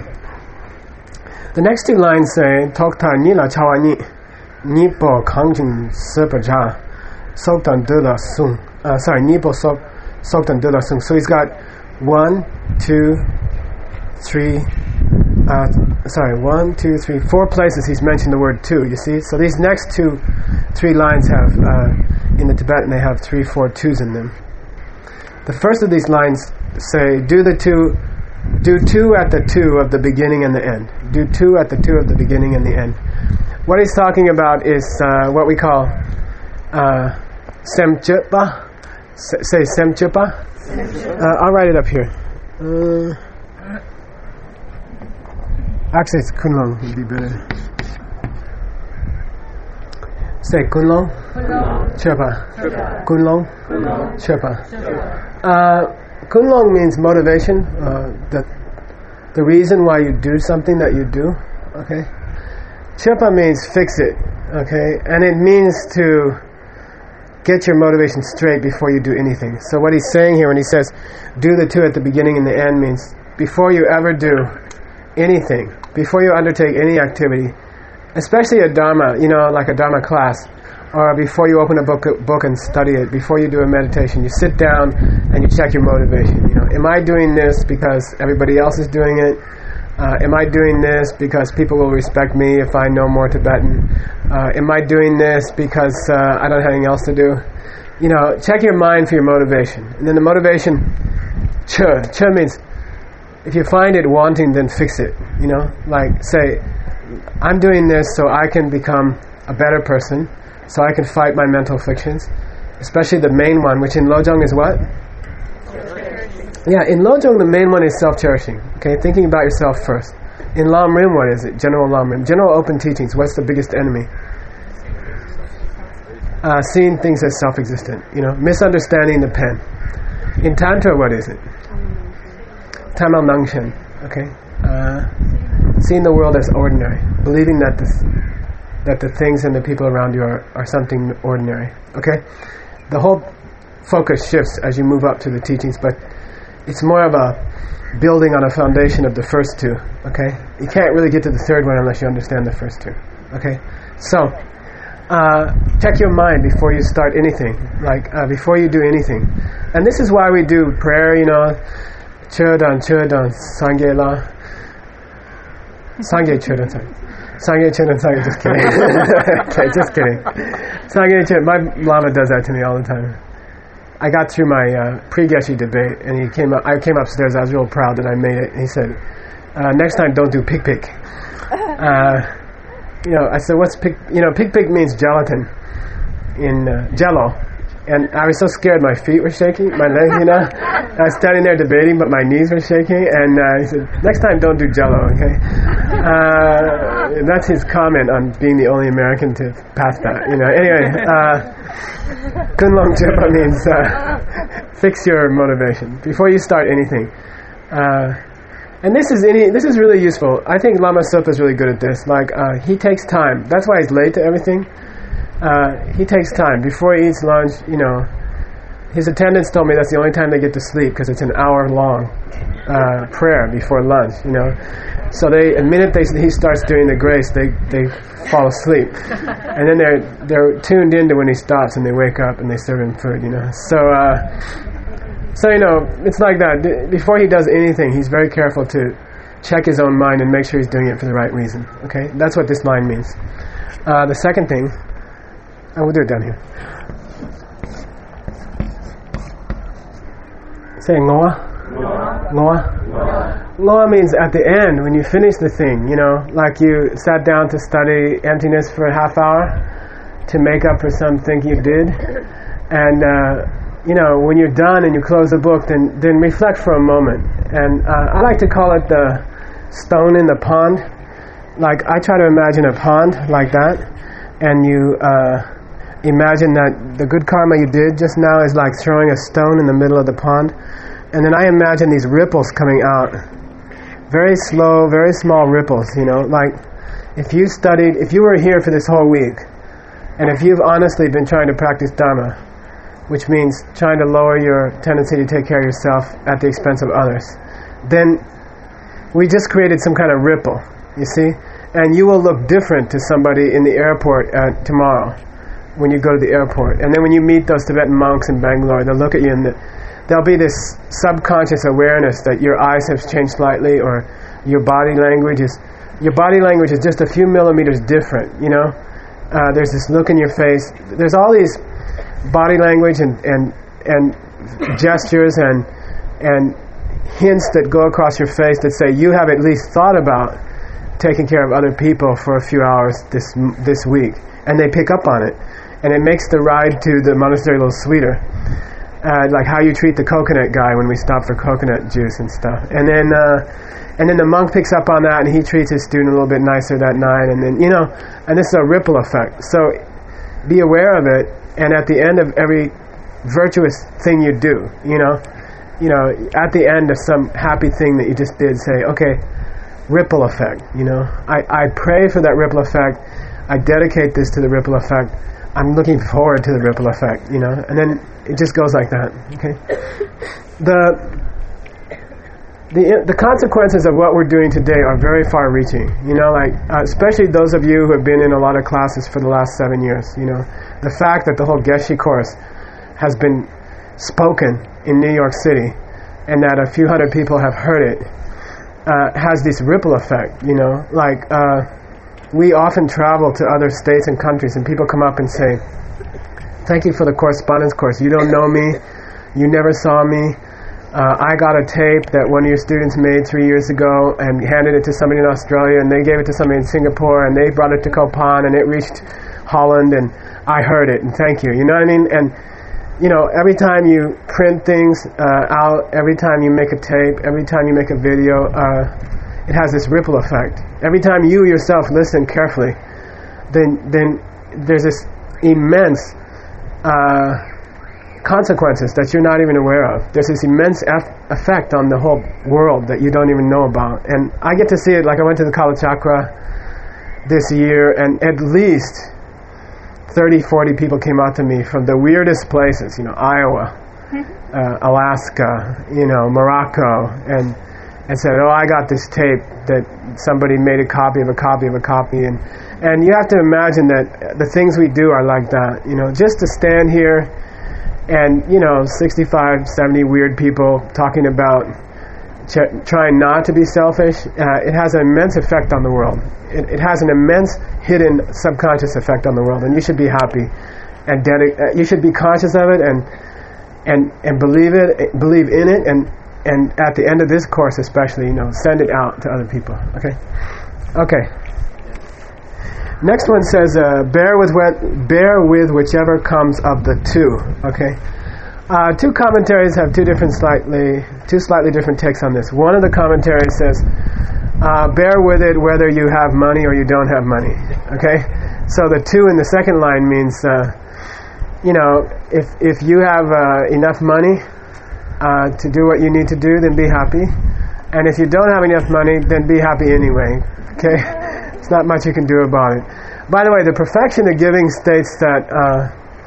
The next two lines say Tokta Nila Chawani Nipo Kangjin Sepaja Soktan Dula Sung. Uh, sorry, Nipo Sok Soktan Dula Sung. So he's got one, two, three. Uh, sorry, one, two, three, four places he's mentioned the word two. You see, so these next two, three lines have uh, in the Tibetan they have three, four twos in them. The first of these lines say, "Do the two, do two at the two of the beginning and the end. Do two at the two of the beginning and the end." What he's talking about is uh, what we call uh, semchupa. S- say semchupa. Uh, I'll write it up here. Uh, actually, it's kunlong would be better. Say kunlong. Chepa. Kunlong. Chepa. Uh, kunlong means motivation. Uh, the the reason why you do something that you do. Okay. Chepa means fix it. Okay, and it means to get your motivation straight before you do anything. So what he's saying here when he says do the two at the beginning and the end means before you ever do anything, before you undertake any activity, especially a Dharma, you know, like a Dharma class, or before you open a book book and study it, before you do a meditation, you sit down and you check your motivation. You know, am I doing this because everybody else is doing it? Uh, am I doing this because people will respect me if I know more Tibetan? Uh, am I doing this because uh, I don't have anything else to do? You know, check your mind for your motivation. And then the motivation, ch. Ch means if you find it wanting, then fix it. You know, like say, I'm doing this so I can become a better person, so I can fight my mental afflictions, especially the main one, which in Lojong is what? Yeah, in Lojong the main one is self-cherishing. Okay, thinking about yourself first. In Lam Rim, what is it? General Lam Rim. General open teachings, what's the biggest enemy? Uh, seeing things as self-existent. You know, misunderstanding the pen. In Tantra, what is it? Tamal Nangshen. Okay, uh, seeing the world as ordinary, believing that the that the things and the people around you are, are something ordinary. Okay, the whole focus shifts as you move up to the teachings, but it's more of a building on a foundation of the first two. Okay, you can't really get to the third one unless you understand the first two. Okay, so uh, check your mind before you start anything, like uh, before you do anything, and this is why we do prayer. You know, Chodan, Chodan, Sangye La, Sangye Chodan, Sangye Chodan, Sangye. Just kidding. Okay, just kidding. Sangye Chodan. My Lama does that to me all the time. I got through my uh, pre-Geshe debate, and he came up. I came upstairs. I was real proud that I made it. And he said, uh, "Next time, don't do pick pick." Uh, you know, I said, "What's pick?" You know, pick pick means gelatin in uh, Jello, and I was so scared. My feet were shaking, my legs. You know, I was standing there debating, but my knees were shaking. And uh, he said, "Next time, don't do Jello." Okay, uh, that's his comment on being the only American to pass that. You know, anyway. Uh, Kunlong Chepa means uh, fix your motivation before you start anything, uh, and this is any this is really useful. I think Lama Sota is really good at this. Like uh, he takes time. That's why he's late to everything. Uh, he takes time before he eats lunch. You know, his attendants told me that's the only time they get to sleep because it's an hour long uh, prayer before lunch. You know. So they, the minute they, he starts doing the grace, they, they fall asleep, and then they're they're tuned into when he stops, and they wake up and they serve him food, you know. So, uh, so you know, it's like that. Before he does anything, he's very careful to check his own mind and make sure he's doing it for the right reason. Okay, that's what this line means. Uh, the second thing, I will do it down here. Say ngoa. Ngoa. Ngoa means at the end, when you finish the thing, you know, like you sat down to study emptiness for a half hour to make up for something you did, and uh, you know, when you're done and you close the book, then then reflect for a moment. And uh, I like to call it the stone in the pond. Like I try to imagine a pond like that, and you uh, imagine that the good karma you did just now is like throwing a stone in the middle of the pond. And then I imagine these ripples coming out, very slow, very small ripples, you know, like if you studied, if you were here for this whole week, and if you've honestly been trying to practice Dhamma, which means trying to lower your tendency to take care of yourself at the expense of others, then we just created some kind of ripple, you see, and you will look different to somebody in the airport uh, tomorrow when you go to the airport. And then when you meet those Tibetan monks in Bangalore, they'll look at you and the, there'll be this subconscious awareness that your eyes have changed slightly, or your body language is your body language is just a few millimeters different. You know, uh, there's this look in your face. There's all these body language and and and gestures and and hints that go across your face that say you have at least thought about taking care of other people for a few hours this this week, and they pick up on it, and it makes the ride to the monastery a little sweeter. Uh, like how you treat the coconut guy when we stop for coconut juice and stuff, and then uh, and then the monk picks up on that, and he treats his student a little bit nicer that night, and then you know, and this is a ripple effect. So be aware of it, and at the end of every virtuous thing you do, you know, you know, at the end of some happy thing that you just did, say, okay, ripple effect. You know, I I pray for that ripple effect. I dedicate this to the ripple effect. I'm looking forward to the ripple effect, you know, and then it just goes like that. Okay, the the the consequences of what we're doing today are very far-reaching. You know, like uh, especially those of you who have been in a lot of classes for the last seven years. You know, the fact that the whole Geshe course has been spoken in New York City, and that a few hundred people have heard it, uh, has this ripple effect. You know, like. Uh, We often travel to other states and countries, and people come up and say, thank you for the correspondence course. You don't know me. You never saw me. Uh, I got a tape that one of your students made three years ago and handed it to somebody in Australia, and they gave it to somebody in Singapore, and they brought it to Kopan, and it reached Holland, and I heard it, and thank you. You know what I mean? And, you know, every time you print things uh, out, every time you make a tape, every time you make a video, uh, it has this ripple effect. Every time you yourself listen carefully, then then there's this immense uh, consequences that you're not even aware of. There's this immense eff- effect on the whole world that you don't even know about. And I get to see it, like I went to the Kala Chakra this year, and at least thirty, forty people came out to me from the weirdest places, you know, Iowa, uh, Alaska, you know, Morocco, and and said, oh, I got this tape that somebody made a copy of a copy of a copy. And, and you have to imagine that the things we do are like that. You know, just to stand here and, you know, sixty-five, seventy weird people talking about ch- trying not to be selfish, uh, it has an immense effect on the world. It, it has an immense hidden subconscious effect on the world, and you should be happy. And dedi- uh, you should be conscious of it and and and believe it, believe in it, and And at the end of this course especially, you know, send it out to other people. Okay? Okay. Next one says, uh, bear with what, bear with whichever comes of the two. Okay? Uh, two commentaries have two different slightly, two slightly different takes on this. One of the commentaries says, uh, bear with it whether you have money or you don't have money. Okay? So the two in the second line means, uh, you know, if, if you have uh, enough money, Uh, to do what you need to do, then be happy. And if you don't have enough money, then be happy anyway. Okay? There's not much you can do about it. By the way, the perfection of giving states that uh,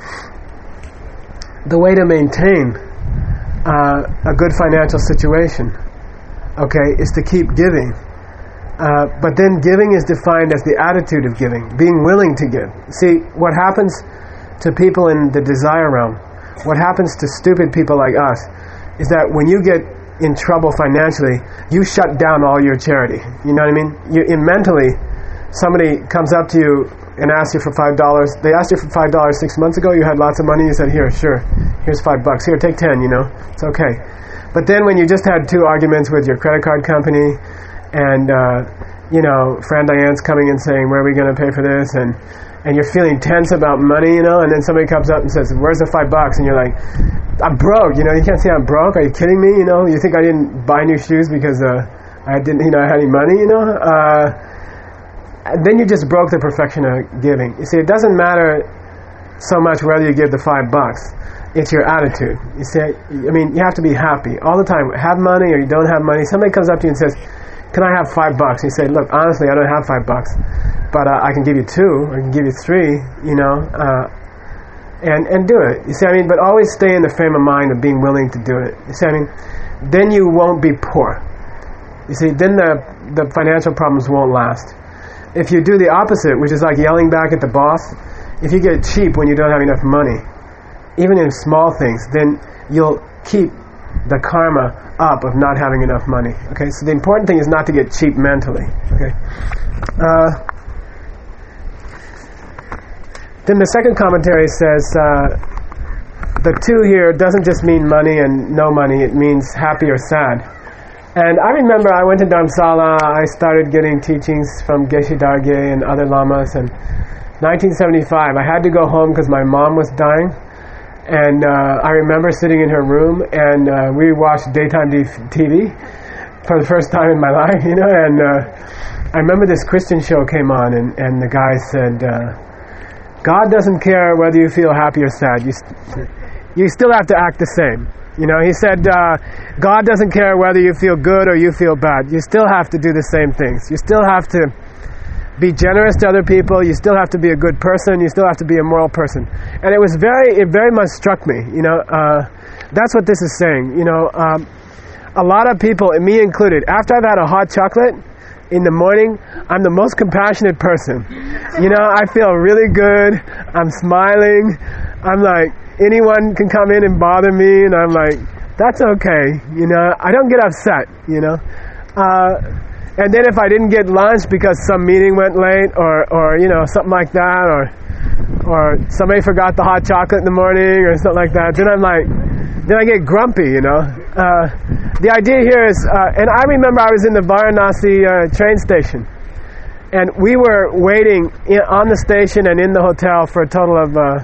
the way to maintain uh, a good financial situation, okay, is to keep giving. Uh, but then giving is defined as the attitude of giving, being willing to give. See, what happens to people in the desire realm, what happens to stupid people like us, is that when you get in trouble financially, you shut down all your charity. You know what I mean? You, in mentally, somebody comes up to you and asks you for five dollars. They asked you for five dollars six months ago. You had lots of money. You said, "Here, sure. Here's five bucks. Here, take ten." You know, it's okay. But then when you just had two arguments with your credit card company, and uh, you know, friend Diane's coming and saying, "Where are we going to pay for this?" and and you're feeling tense about money, you know, and then somebody comes up and says, "Where's the five bucks?" And you're like, "I'm broke, you know, you can't say I'm broke. Are you kidding me? You know, you think I didn't buy new shoes because uh, I didn't, you know, I had any money, you know?" Uh, then you just broke the perfection of giving. You see, it doesn't matter so much whether you give the five bucks. It's your attitude. You see, I mean, you have to be happy all the time. Have money or you don't have money. Somebody comes up to you and says, "Can I have five bucks?" You say, "Look, honestly, I don't have five bucks. But uh, I can give you two, or I can give you three, you know, uh, and and do it." You see, I mean, but always stay in the frame of mind of being willing to do it. You see, I mean, then you won't be poor. You see, then the the financial problems won't last. If you do the opposite, which is like yelling back at the boss, if you get cheap when you don't have enough money, even in small things, then you'll keep the karma up of not having enough money. Okay, so the important thing is not to get cheap mentally. Okay. Uh, Then the second commentary says uh, the two here doesn't just mean money and no money, it means happy or sad. And I remember I went to Dharamsala, I started getting teachings from Geshe Dargye and other lamas, and nineteen seventy-five, I had to go home because my mom was dying, and uh, I remember sitting in her room, and uh, we watched daytime T V for the first time in my life, you know, and uh, I remember this Christian show came on, and, and the guy said, uh, God doesn't care whether you feel happy or sad, you, st- you still have to act the same. You know, he said, uh, God doesn't care whether you feel good or you feel bad. You still have to do the same things. You still have to be generous to other people. You still have to be a good person. You still have to be a moral person. And it was very, it very much struck me. You know, uh, that's what this is saying. You know, um, a lot of people, and me included, after I've had a hot chocolate in the morning, I'm the most compassionate person. You know, I feel really good. I'm smiling. I'm like, anyone can come in and bother me, and I'm like, that's okay, you know, I don't get upset, you know, uh, and then if I didn't get lunch because some meeting went late, or, or, you know, something like that, or, or somebody forgot the hot chocolate in the morning, or something like that, then I'm like, then I get grumpy, you know, uh, the idea here is, uh, and I remember I was in the Varanasi uh, train station, and we were waiting in, on the station and in the hotel for a total of, uh,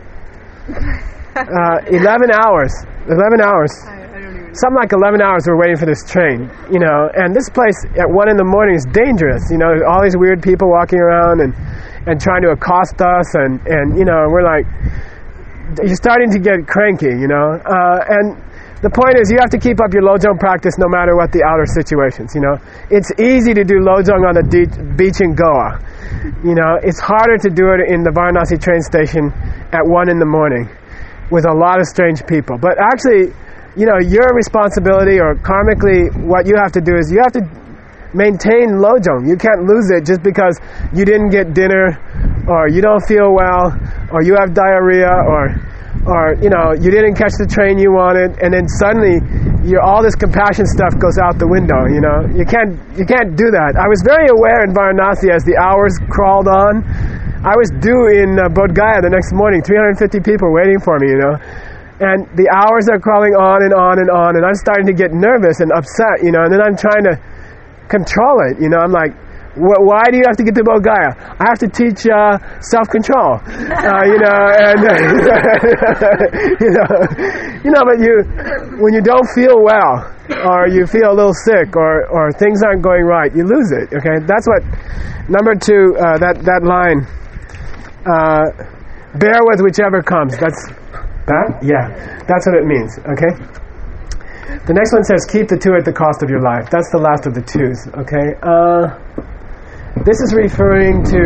uh, eleven hours. eleven hours.
I, I don't even
Something like eleven hours we're waiting for this train, you know. And this place at one in the morning is dangerous, you know. There's all these weird people walking around and, and trying to accost us, and, and, you know, we're like, you're starting to get cranky, you know. Uh, and the point is, you have to keep up your lojong practice no matter what the outer situations, you know. It's easy to do lojong on the de- beach in Goa. You know, it's harder to do it in the Varanasi train station at one in the morning with a lot of strange people. But actually, you know, your responsibility, or karmically what you have to do is you have to maintain lojong. You can't lose it just because you didn't get dinner, or you don't feel well, or you have diarrhea, or or you know, you didn't catch the train you wanted, and then suddenly your all this compassion stuff goes out the window. You know, you can't you can't do that. I was very aware in Varanasi as the hours crawled on. I was due in uh, Bodh Gaya the next morning, three hundred fifty people waiting for me, you know, and the hours are crawling on and on and on, and I'm starting to get nervous and upset, you know, and then I'm trying to control it, you know. I'm like, why do you have to get to Bodh Gaya? I have to teach uh, self-control, uh, you know, and you know, you know. But you, when you don't feel well, or you feel a little sick, or or things aren't going right, you lose it. Okay, that's what number two. Uh, that that line. Uh, bear with whichever comes. That's that. Yeah, that's what it means. Okay. The next one says, keep the two at the cost of your life. That's the last of the twos. Okay. Uh, This is referring to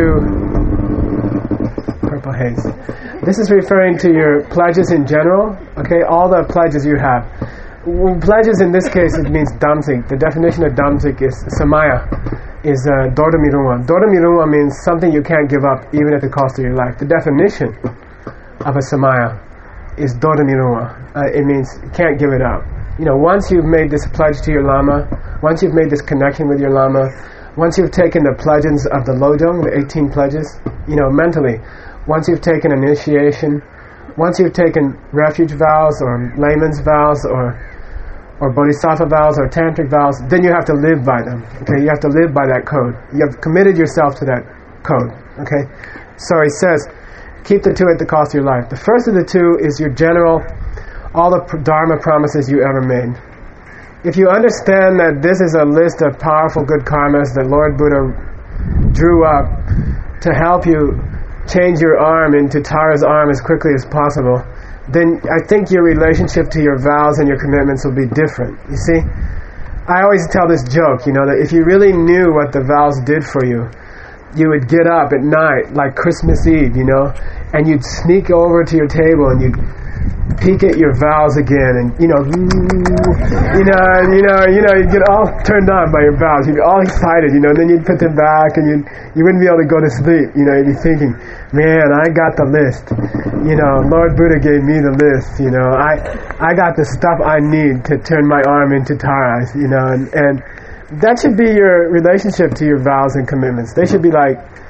purple haze. This is referring to your pledges in general. Okay, all the pledges you have. Pledges in this case, it means damsik. The definition of damsik is samaya, is uh, dodamirungwa. Dodamirungwa means something you can't give up even at the cost of your life. The definition of a samaya is dodamirungwa. Uh, it means you can't give it up. You know, once you've made this pledge to your lama, once you've made this connection with your lama, once you've taken the pledges of the lojong, the eighteen pledges, you know, mentally, once you've taken initiation, once you've taken refuge vows, or layman's vows, or or bodhisattva vows, or tantric vows, then you have to live by them. Okay, you have to live by that code. You have committed yourself to that code. Okay, so he says, keep the two at the cost of your life. The first of the two is your general, all the dharma promises you ever made. If you understand that this is a list of powerful good karmas that Lord Buddha drew up to help you change your arm into Tara's arm as quickly as possible, then I think your relationship to your vows and your commitments will be different. You see? I always tell this joke, you know, that if you really knew what the vows did for you, you would get up at night, like Christmas Eve, you know, and you'd sneak over to your table and you'd peek at your vows again, and you know, you know, and, you know, you know, you'd get all turned on by your vows. You'd be all excited, you know, and then you'd put them back, and you you wouldn't be able to go to sleep. You know, you'd be thinking, man, I got the list. You know, Lord Buddha gave me the list. You know, I I got the stuff I need to turn my arm into Taras. You know, and and that should be your relationship to your vows and commitments. They should be like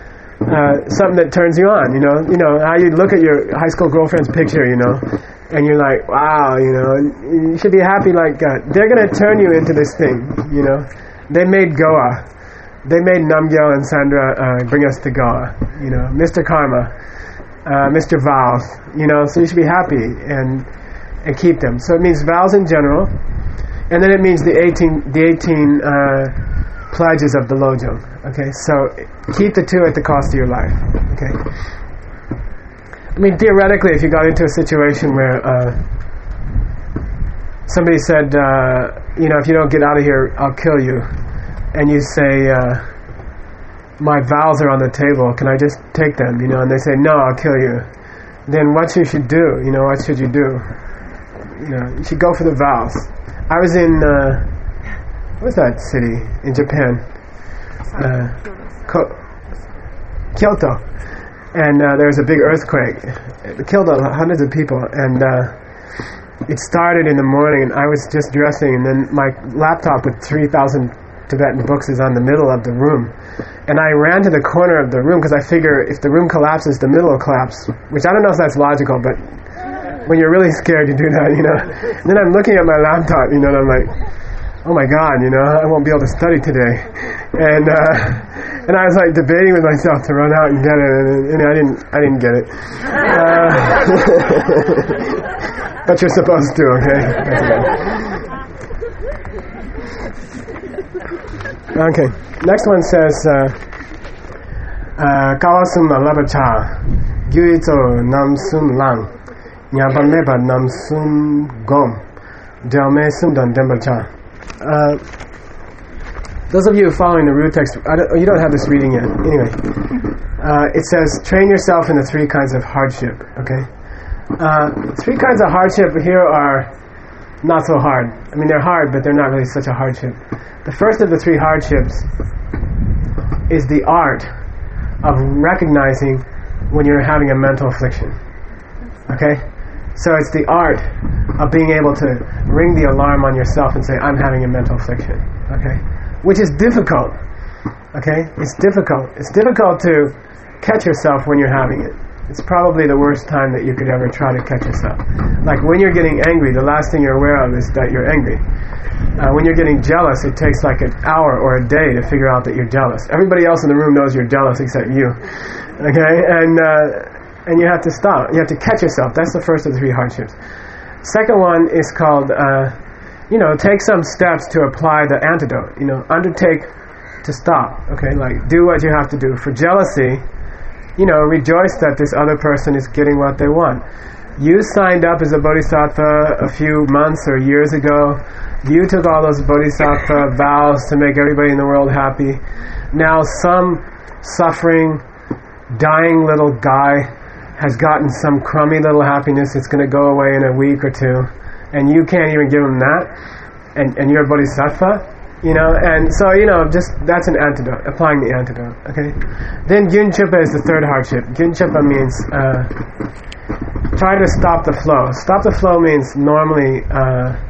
uh, something that turns you on. You know, you know how you look at your high school girlfriend's picture. You know, and you're like, wow. You know, you should be happy. Like uh, they're gonna turn you into this thing. You know, they made Goa. They made Namgyal and Sandra uh, bring us to Goa. You know, Mister Karma, uh, Mister Vows. You know, so you should be happy and and keep them. So it means vows in general, and then it means the eighteen the eighteen uh, pledges of the Lojong. Okay, so keep the two at the cost of your life. Okay. I mean, theoretically, if you got into a situation where uh, somebody said, uh, you know, if you don't get out of here, I'll kill you, and you say, uh, my vows are on the table, can I just take them? You know, and they say, no, I'll kill you. Then what you should do? You know, what should you do? You know, you should go for the vows. I was in, uh, what was that city in Japan? Uh, Ko- Kyoto. And uh, there was a big earthquake. It killed hundreds of people. And uh, it started in the morning, and I was just dressing, and then my laptop with three thousand Tibetan books is on the middle of the room. And I ran to the corner of the room, because I figure if the room collapses, the middle will collapse. Which I don't know if that's logical, but when you're really scared, you do that, you know. And then I'm looking at my laptop, you know, and I'm like, oh my God, you know, I won't be able to study today. And uh, and I was like debating with myself to run out and get it, and, and I didn't I didn't get it. Uh, but you're supposed to, okay? That's good. Okay, next one says, Kawasum Alabacha, Gyuito Namsum Lang, Nyabameba Namsum Gom, Delme Sumdan Dembacha. Uh, those of you following the root text, I don't, you don't have this reading yet. Anyway, uh, it says, train yourself in the three kinds of hardship. Okay, uh, three kinds of hardship here are not so hard. I mean, they're hard, but they're not really such a hardship. The first of the three hardships is the art of recognizing when you're having a mental affliction. Okay? So it's the art of being able to ring the alarm on yourself and say, I'm having a mental affliction. Okay? Which is difficult. Okay? It's difficult. It's difficult to catch yourself when you're having it. It's probably the worst time that you could ever try to catch yourself. Like when you're getting angry, the last thing you're aware of is that you're angry. Uh, when you're getting jealous, it takes like an hour or a day to figure out that you're jealous. Everybody else in the room knows you're jealous except you. Okay? And uh, and you have to stop. You have to catch yourself. That's the first of the three hardships. Second one is called, uh, you know, take some steps to apply the antidote. You know, undertake to stop. Okay? Like, do what you have to do. For jealousy, you know, rejoice that this other person is getting what they want. You signed up as a bodhisattva a few months or years ago. You took all those bodhisattva vows to make everybody in the world happy. Now some suffering, dying little guy has gotten some crummy little happiness. It's going to go away in a week or two. And you can't even give him that. And, and you're a bodhisattva. You know, and so, you know, just, that's an antidote, applying the antidote, okay? Then Gyunchippa is the third hardship. Gyunchippa means, uh, try to stop the flow. Stop the flow means normally, uh,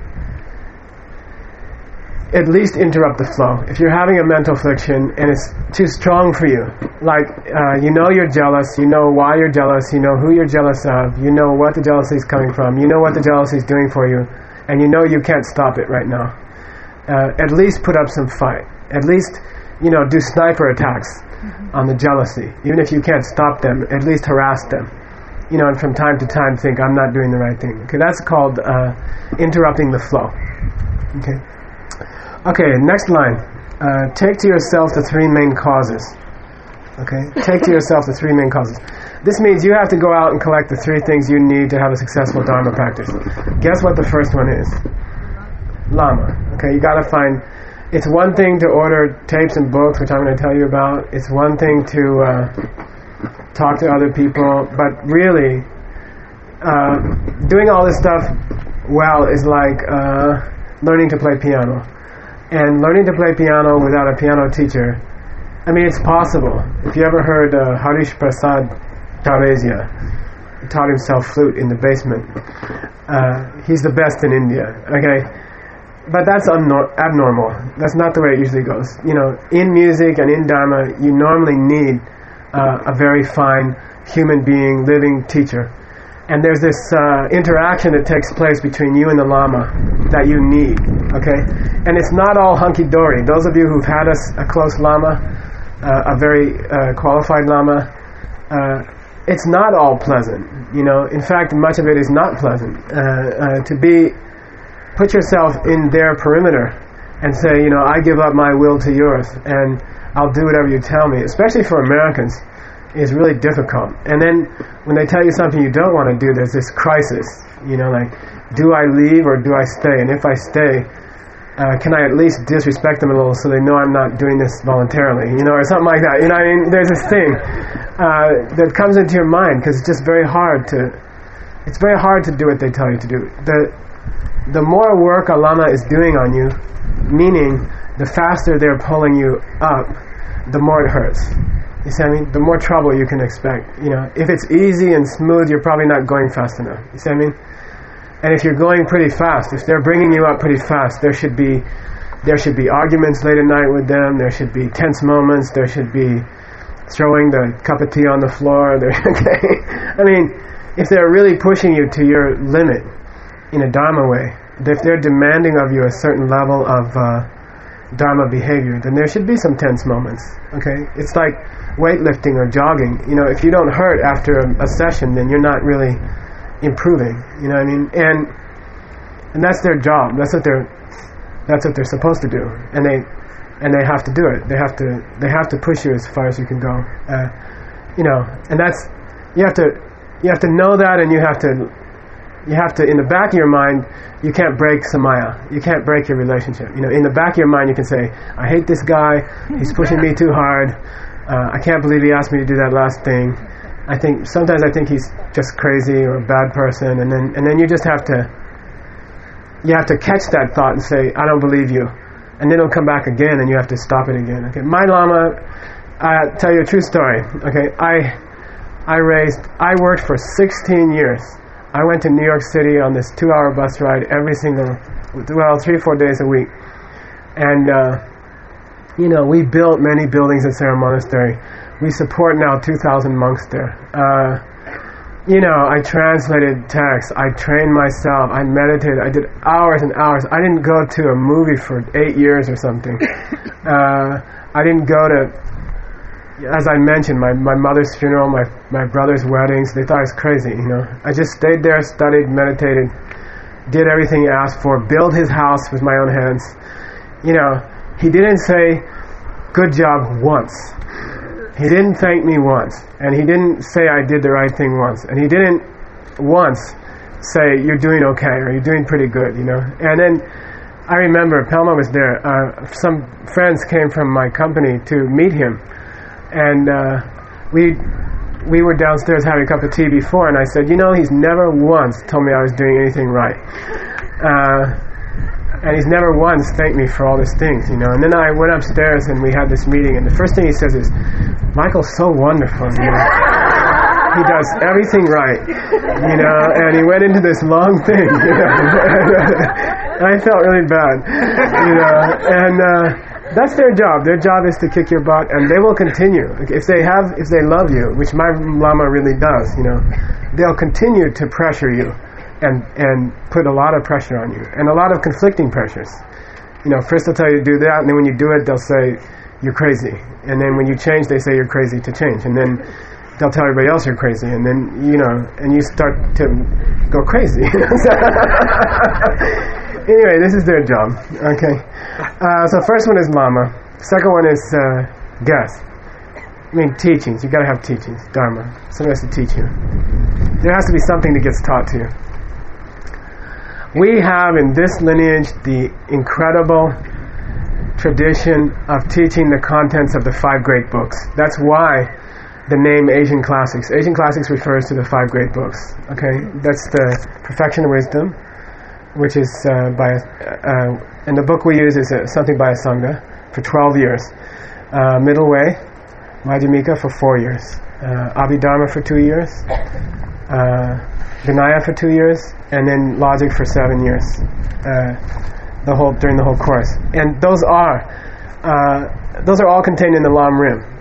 at least interrupt the flow. If you're having a mental affliction and it's too strong for you, like, uh, you know you're jealous, you know why you're jealous, you know who you're jealous of, you know what the jealousy is coming from, you know what the jealousy is doing for you, and you know you can't stop it right now. Uh, at least put up some fight. At least, you know, do sniper attacks mm-hmm. on the jealousy. Even if you can't stop them, at least harass them. You know, and from time to time think, I'm not doing the right thing. Okay, that's called uh, interrupting the flow. Okay. Okay, next line. Uh, take to yourself the three main causes. Okay, take to yourself the three main causes. This means you have to go out and collect the three things you need to have a successful Dharma practice. Guess what the first one is? Lama. Okay, you got to find. It's one thing to order tapes and books, which I'm going to tell you about. It's one thing to uh, talk to other people, but really, uh, doing all this stuff well is like uh, learning to play piano. And learning to play piano without a piano teacher, I mean, it's possible. If you ever heard uh, Harish Prasad Taresia, he taught himself flute in the basement. Uh, he's the best in India. Okay. But that's unno- abnormal. That's not the way it usually goes. You know, in music and in Dharma, you normally need uh, a very fine human being, living teacher. And there's this uh, interaction that takes place between you and the Lama that you need, okay? And it's not all hunky-dory. Those of you who've had a, a close Lama, uh, a very uh, qualified Lama, uh, it's not all pleasant, you know. In fact, much of it is not pleasant. Uh, uh, to be, put yourself in their perimeter and say, you know, I give up my will to yours, and I'll do whatever you tell me, especially for Americans, is really difficult. And then when they tell you something you don't want to do, there's this crisis, you know, like, do I leave or do I stay? And if I stay, uh, can I at least disrespect them a little so they know I'm not doing this voluntarily, you know, or something like that. You know, I mean, there's this thing uh, that comes into your mind because it's just very hard to, it's very hard to do what they tell you to do. The, the more work a Lama is doing on you, meaning the faster they're pulling you up, the more it hurts. You see what I mean? The more trouble you can expect. You know, if it's easy and smooth, you're probably not going fast enough. You see what I mean? And if you're going pretty fast, if they're bringing you up pretty fast, there should be there should be arguments late at night with them. There should be tense moments. There should be throwing the cup of tea on the floor. There, okay? I mean, if they're really pushing you to your limit in a Dharma way, if they're demanding of you a certain level of uh, Dharma behavior, then there should be some tense moments. Okay? It's like weightlifting or jogging. You know, if you don't hurt after a, a session, then you're not really improving. You know what I mean? And and that's their job. That's what they're that's what they're supposed to do. And they and they have to do it. They have to they have to push you as far as you can go. Uh, you know, and that's you have to you have to know that, and you have to you have to in the back of your mind, you can't break samaya. You can't break your relationship. You know, in the back of your mind, you can say, I hate this guy. He's pushing me too hard. Uh, I can't believe he asked me to do that last thing. I think sometimes I think he's just crazy or a bad person, and then and then you just have to you have to catch that thought and say, I don't believe you, and then it'll come back again, and you have to stop it again. Okay, my Lama, I'll tell you a true story. Okay, I I raised I worked for sixteen years. I went to New York City on this two-hour bus ride every single well three or four days a week, and. Uh, You know, we built many buildings at Sarah Monastery. We support now two thousand monks there. Uh, you know, I translated texts. I trained myself. I meditated. I did hours and hours. I didn't go to a movie for eight years or something. Uh, I didn't go to, as I mentioned, my, my mother's funeral, my, my brother's weddings. They thought I was crazy, you know. I just stayed there, studied, meditated, did everything he asked for, built his house with my own hands. You know, he didn't say, good job once. He didn't thank me once. And he didn't say I did the right thing once. And he didn't once say, you're doing okay, or you're doing pretty good, you know. And then I remember, Pelma was there. Uh, some friends came from my company to meet him. And uh, we we were downstairs having a cup of tea before, and I said, you know, he's never once told me I was doing anything right. Uh... And he's never once thanked me for all these things, you know. And then I went upstairs and we had this meeting, and the first thing he says is, Michael's so wonderful, you know. He does everything right, you know. And he went into this long thing, you know. I felt really bad, you know. And uh, that's their job. Their job is to kick your butt, and they will continue. If they have, if they love you, which my Lama really does, you know, they'll continue to pressure you. And and put a lot of pressure on you, and a lot of conflicting pressures. You know, first they'll tell you to do that, and then when you do it, they'll say you're crazy. And then when you change, they say you're crazy to change. And then they'll tell everybody else you're crazy. And then you know, and you start to go crazy. Anyway, this is their job. Okay. Uh, so first one is Lama. Second one is uh, guest. I mean teachings. You got to have teachings. Dharma. Somebody has to teach you. There has to be something that gets taught to you. We have in this lineage the incredible tradition of teaching the contents of the five great books. That's why the name Asian Classics. Asian Classics refers to the five great books. Okay, that's the Perfection of Wisdom, which is uh, by, uh, and the book we use is uh, something by a Sangha for twelve years. Uh, Middle Way, Madhyamika for four years. Uh, Abhidharma for two years. Uh, Vinaya for two years, and then Logic for seven years, uh, the whole during the whole course. And those are uh, those are all contained in the Lam Rim.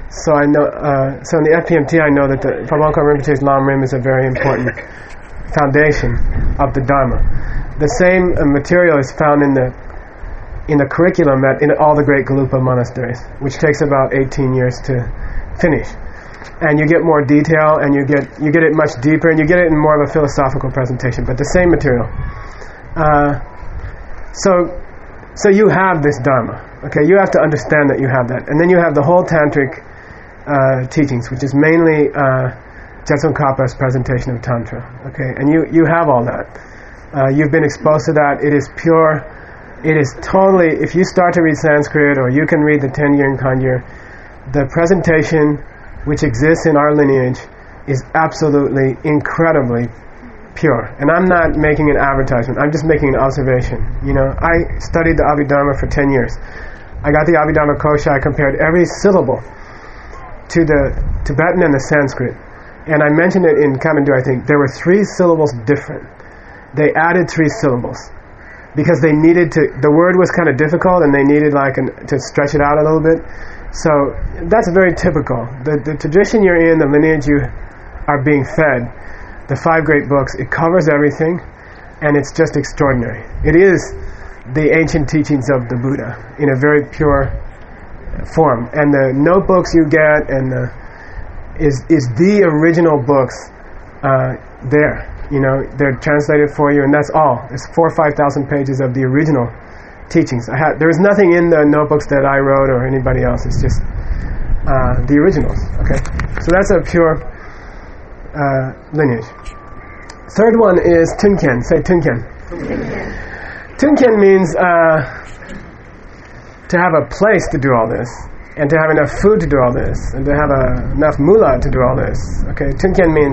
So I know. Uh, so in the F P M T, I know that the Prabhupada Rinpoche's Lam Rim is a very important foundation of the Dharma. The same uh, material is found in the in the curriculum at in all the great Galupa monasteries, which takes about eighteen years to finish. And you get more detail, and you get you get it much deeper, and you get it in more of a philosophical presentation, but the same material. Uh, so, so you have this Dharma. Okay, you have to understand that you have that, and then you have the whole tantric uh, teachings, which is mainly uh, Jetsun Kapa's presentation of Tantra. Okay, and you you have all that. Uh, you've been exposed to that. It is pure. It is totally, if you start to read Sanskrit, or you can read the ten-year and Kanjir, the presentation which exists in our lineage is absolutely, incredibly pure. And I'm not making an advertisement, I'm just making an observation. You know, I studied the Abhidharma for ten years. I got the Abhidharma Kosha, I compared every syllable to the Tibetan and the Sanskrit. And I mentioned it in Kathmandu, I think, there were three syllables different. They added three syllables. Because they needed to, the word was kind of difficult, and they needed like an, to stretch it out a little bit. So that's very typical. The, the tradition you're in, the lineage you are being fed, the five great books, it covers everything, and it's just extraordinary. It is the ancient teachings of the Buddha in a very pure form. And the notebooks you get and the, is is the original books uh, there. You know, they're translated for you, and that's all. It's four or five thousand pages of the original teachings. I had there is nothing in the notebooks that I wrote or anybody else. It's just uh, the originals. Okay, so that's a pure uh, lineage. Third one is Tunken. Say Tunken. Tunken means uh, to have a place to do all this, and to have enough food to do all this, and to have a, enough mullah to do all this. Okay, Tunken means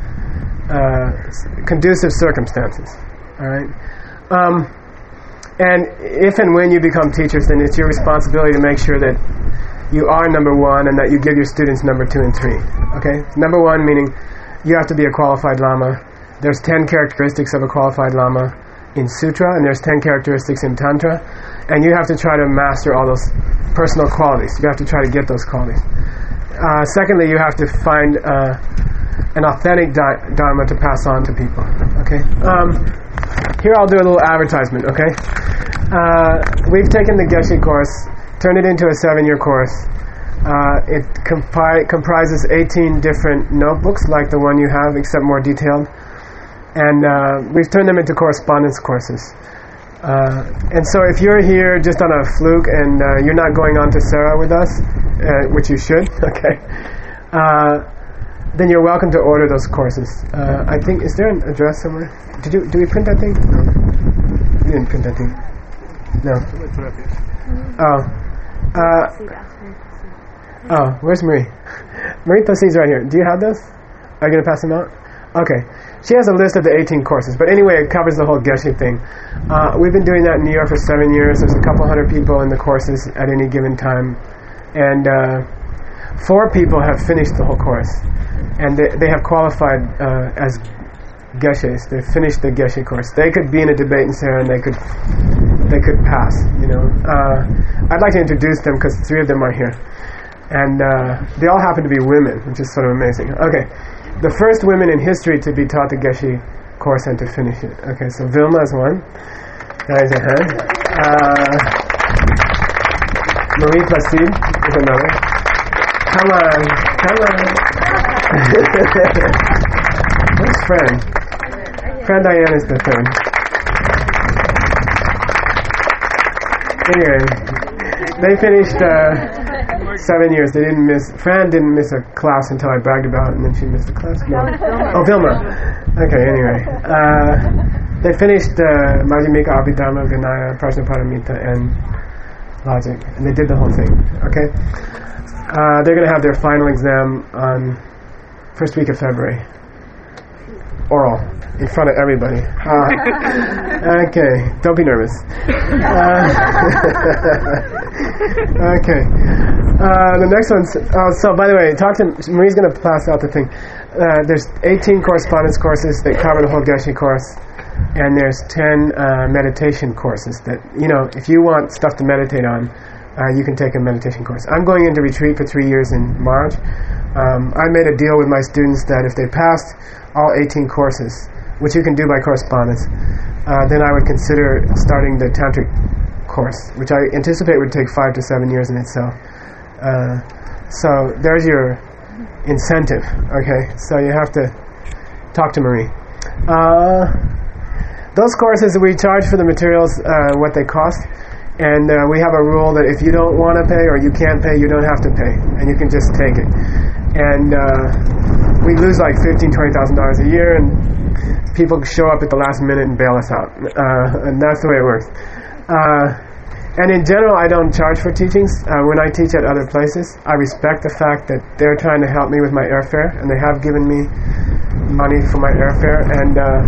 Uh, conducive circumstances. All right, um, and if and when you become teachers, then it's your responsibility to make sure that you are number one, and that you give your students number two and three. Okay, number one meaning you have to be a qualified lama. There's ten characteristics of a qualified lama in sutra, and there's ten characteristics in tantra, and you have to try to master all those personal qualities. You have to try to get those qualities. Uh, secondly, you have to find Uh, an authentic di- dharma to pass on to people. Okay. Um, here I'll do a little advertisement. Okay. Uh, we've taken the Geshe course, turned it into a seven-year course. Uh, it compi- comprises eighteen different notebooks, like the one you have, except more detailed. And uh, we've turned them into correspondence courses. Uh, and so, if you're here just on a fluke and uh, you're not going on to Sarah with us, uh, which you should, okay. Uh, then you're welcome to order those courses. Uh, I think, is there an address somewhere? Did you, do we print that thing? No. You didn't print that thing. No. Oh. Uh, oh, where's Marie? Marie Placier's right here. Do you have those? Are you going to pass them out? Okay. She has a list of the eighteen courses, but anyway, it covers the whole Geshe thing. Uh, we've been doing that in New York for seven years. There's a couple hundred people in the courses at any given time. And uh, four people have finished the whole course. And they, they have qualified uh, as Geshes. They finished the Geshe course. They could be in a debate in Sarah, and they could they could pass. You know, uh, I'd like to introduce them because three of them are here, and uh, they all happen to be women, which is sort of amazing. Okay, the first women in history to be taught the Geshe course and to finish it. Okay, so Vilma is one. Raise your hand. Uh, Marie Placide is another. Come on, come on. Where's Fran? Fran Diane is the third. Anyway, they finished uh, seven years. They didn't miss. Fran didn't miss a class until I bragged about it, and then she missed a class. No. Oh, Vilma. Okay. Anyway, uh, they finished uh, Majjhimika, Abhidharma, Vinaya, Prajnaparamita, and Logic, and they did the whole thing. Okay. Uh, they're going to have their final exam on first week of February. Oral. In front of everybody. Uh, okay. Don't be nervous. Uh, okay. Uh, the next one's... Uh, so, by the way, talk to... Marie's going to pass out the thing. Uh, there's eighteen correspondence courses that cover the whole Geshe course. And there's ten uh, meditation courses that, you know, if you want stuff to meditate on, uh, you can take a meditation course. I'm going into retreat for three years in March. Um, I made a deal with my students that if they passed all eighteen courses, which you can do by correspondence, uh, then I would consider starting the Tantric course, which I anticipate would take five to seven years in itself. Uh, so there's your incentive, okay? So you have to talk to Marie. Uh, those courses, we charge for the materials uh, what they cost, and uh, we have a rule that if you don't want to pay or you can't pay, you don't have to pay, and you can just take it. And uh, we lose like fifteen thousand dollars, twenty thousand dollars a year, and people show up at the last minute and bail us out. Uh, and that's the way it works. Uh, and in general, I don't charge for teachings. Uh, when I teach at other places, I respect the fact that they're trying to help me with my airfare, and they have given me money for my airfare, and uh,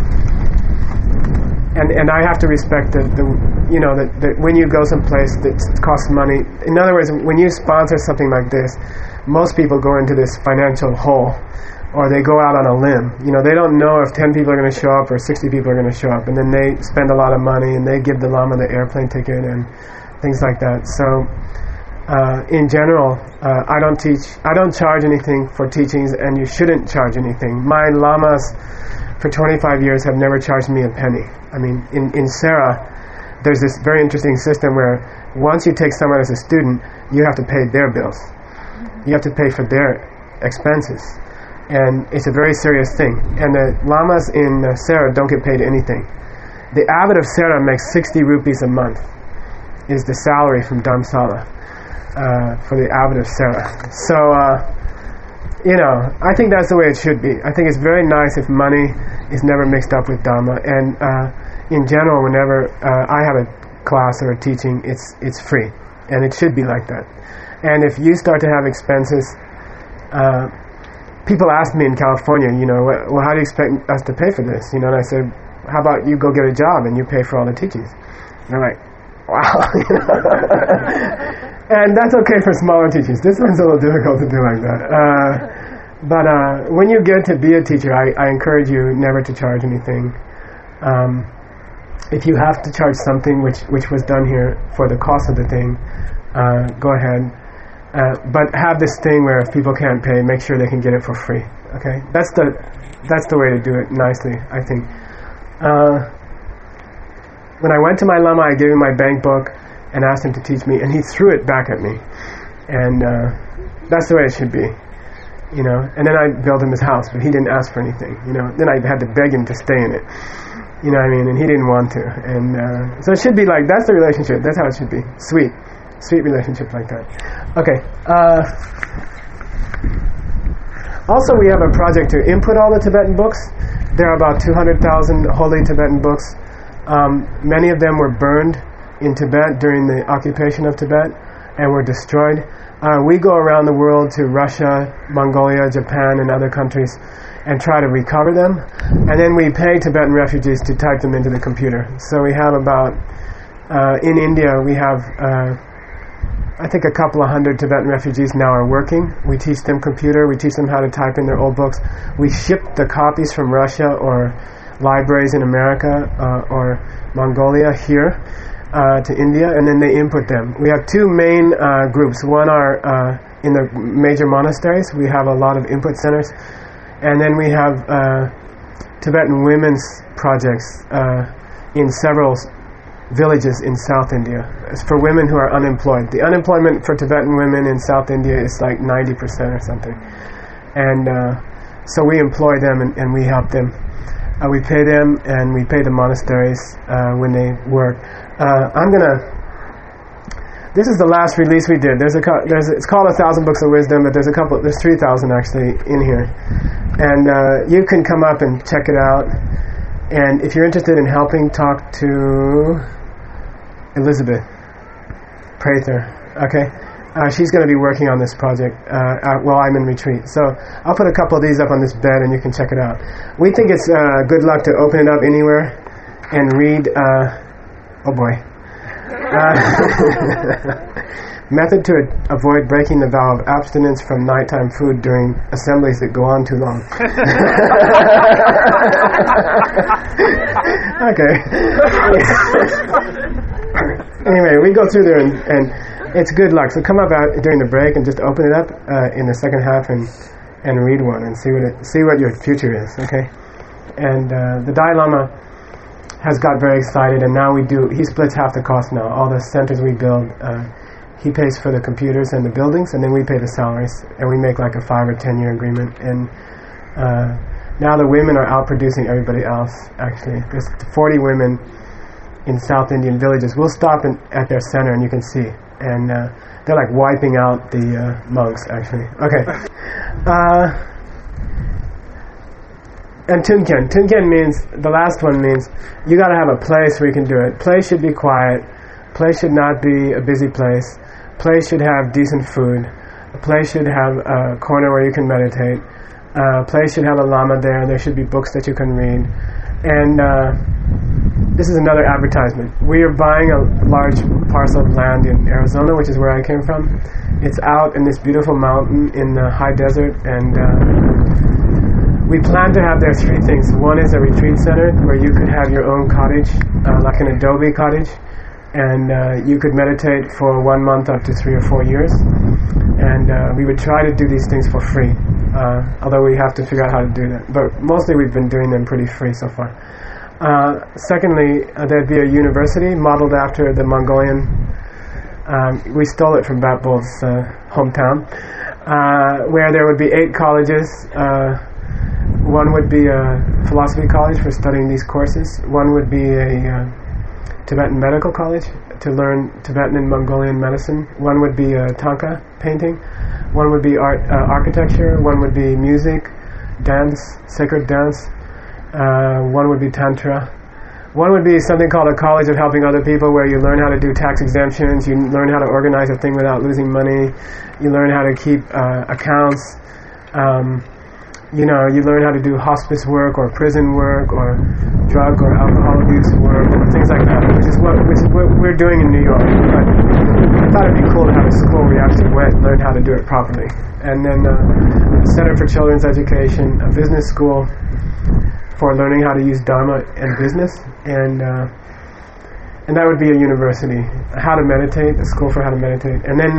and and I have to respect the, the you know, that, that when you go someplace that costs money. In other words, when you sponsor something like this, most people go into this financial hole, or they go out on a limb. You know, they don't know if ten people are going to show up or sixty people are going to show up, and then they spend a lot of money and they give the Lama the airplane ticket and things like that. So, uh, in general, uh, I don't teach. I don't charge anything for teachings, and you shouldn't charge anything. My Lamas for twenty-five years have never charged me a penny. I mean, in in Sera, there's this very interesting system where once you take someone as a student, you have to pay their bills. You have to pay for their expenses. And it's a very serious thing. And the Lamas in uh, Sera don't get paid anything. The abbot of Sera makes sixty rupees a month, is the salary from Dharamsala uh, for the abbot of Sera. So, uh, you know, I think that's the way it should be. I think it's very nice if money is never mixed up with Dhamma. And uh, in general, whenever uh, I have a class or a teaching, it's it's free. And it should be like that. And if you start to have expenses, uh, people ask me in California, you know, well, how do you expect us to pay for this? You know, and I said, how about you go get a job and you pay for all the teachings? And they're like, wow. And that's okay for smaller teachings. This one's a little difficult to do like that. Uh, but uh, when you get to be a teacher, I, I encourage you never to charge anything. Um, if you have to charge something, which, which was done here for the cost of the thing, uh, go ahead. Uh, but have this thing where if people can't pay, make sure they can get it for free. Okay, that's the that's the way to do it nicely, I think. Uh, when I went to my Lama, I gave him my bank book and asked him to teach me, and he threw it back at me. And uh, that's the way it should be, you know. And then I built him his house, but he didn't ask for anything, you know. Then I had to beg him to stay in it, you know what I mean? And he didn't want to. And uh, so it should be like, that's the relationship. That's how it should be. Sweet. Sweet relationship like that. Okay. Uh, also, we have a project to input all the Tibetan books. There are about two hundred thousand holy Tibetan books. Um, many of them were burned in Tibet during the occupation of Tibet and were destroyed. Uh, we go around the world to Russia, Mongolia, Japan, and other countries and try to recover them. And then we pay Tibetan refugees to type them into the computer. So we have about, uh, in India, we have... Uh, I think a couple of hundred Tibetan refugees now are working. We teach them computer. We teach them how to type in their old books. We ship the copies from Russia or libraries in America uh, or Mongolia here uh, to India, and then they input them. We have two main uh, groups. One are uh, in the major monasteries. We have a lot of input centers. And then we have uh, Tibetan women's projects uh, in several villages in South India. It's for women who are unemployed. The unemployment for Tibetan women in South India is like ninety percent or something. And uh, so we employ them and, and we help them. Uh, we pay them and we pay the monasteries uh, when they work. Uh, I'm gonna. This is the last release we did. There's a there's it's called A Thousand Books of Wisdom, but there's a couple. There's three thousand actually in here, and uh, you can come up and check it out. And if you're interested in helping, talk to Elizabeth Prather. Okay, uh, she's going to be working on this project uh, uh, while I'm in retreat. So I'll put a couple of these up on this bed, and you can check it out. We think it's uh, good luck to open it up anywhere and read. Uh, oh boy. Uh, method to a- avoid breaking the vow of abstinence from nighttime food during assemblies that go on too long. Okay. Anyway, we go through there and, and It's good luck. So come up out during the break and just open it up uh, in the second half and and read one and see what it, see what your future is. Okay, and uh, the Dalai Lama has got very excited, and now we do. He splits half the cost now. All the centers we build, uh, he pays for the computers and the buildings, and then we pay the salaries, and we make like a five or ten year agreement. And uh, now the women are outproducing everybody else. Actually, there's forty women in South Indian villages. We'll stop in, at their center, and you can see. And uh, they're like wiping out the uh, monks, actually. Okay. Uh, and Tunken. Tunken means, the last one means, you got to have a place where you can do it. Place should be quiet. Place should not be a busy place. Place should have decent food. A place should have a corner where you can meditate. A place should have a lama there. There should be books that you can read. And uh, this is another advertisement. We are buying a large parcel of land in Arizona, which is where I came from. It's out in this beautiful mountain in the high desert, and uh, we plan to have there three things. One is a retreat center where you could have your own cottage, uh, like an adobe cottage, and uh, you could meditate for one month up to three or four years. And uh, we would try to do these things for free, uh, although we have to figure out how to do that. But mostly we've been doing them pretty free so far. Uh, secondly, uh, there'd be a university modeled after the Mongolian. Um, we stole it from Bat Bull's uh, hometown, uh, where there would be eight colleges. Uh, one would be a philosophy college for studying these courses. One would be a uh, Tibetan medical college to learn Tibetan and Mongolian medicine. One would be a Thangka painting. One would be art, uh, architecture. One would be music, dance, sacred dance. Uh, one would be Tantra. One would be something called a college of helping other people, where you learn how to do tax exemptions, you learn how to organize a thing without losing money, you learn how to keep uh, accounts, um, you know, you learn how to do hospice work or prison work or drug or alcohol abuse work, things like that, which is what which is what we're doing in New York. But I thought it'd be cool to have a school where you actually went and learned how to do it properly. And then uh, a Center for Children's Education, a business school for learning how to use Dharma and business, and uh, and that would be a university. How to meditate, a school for how to meditate. And then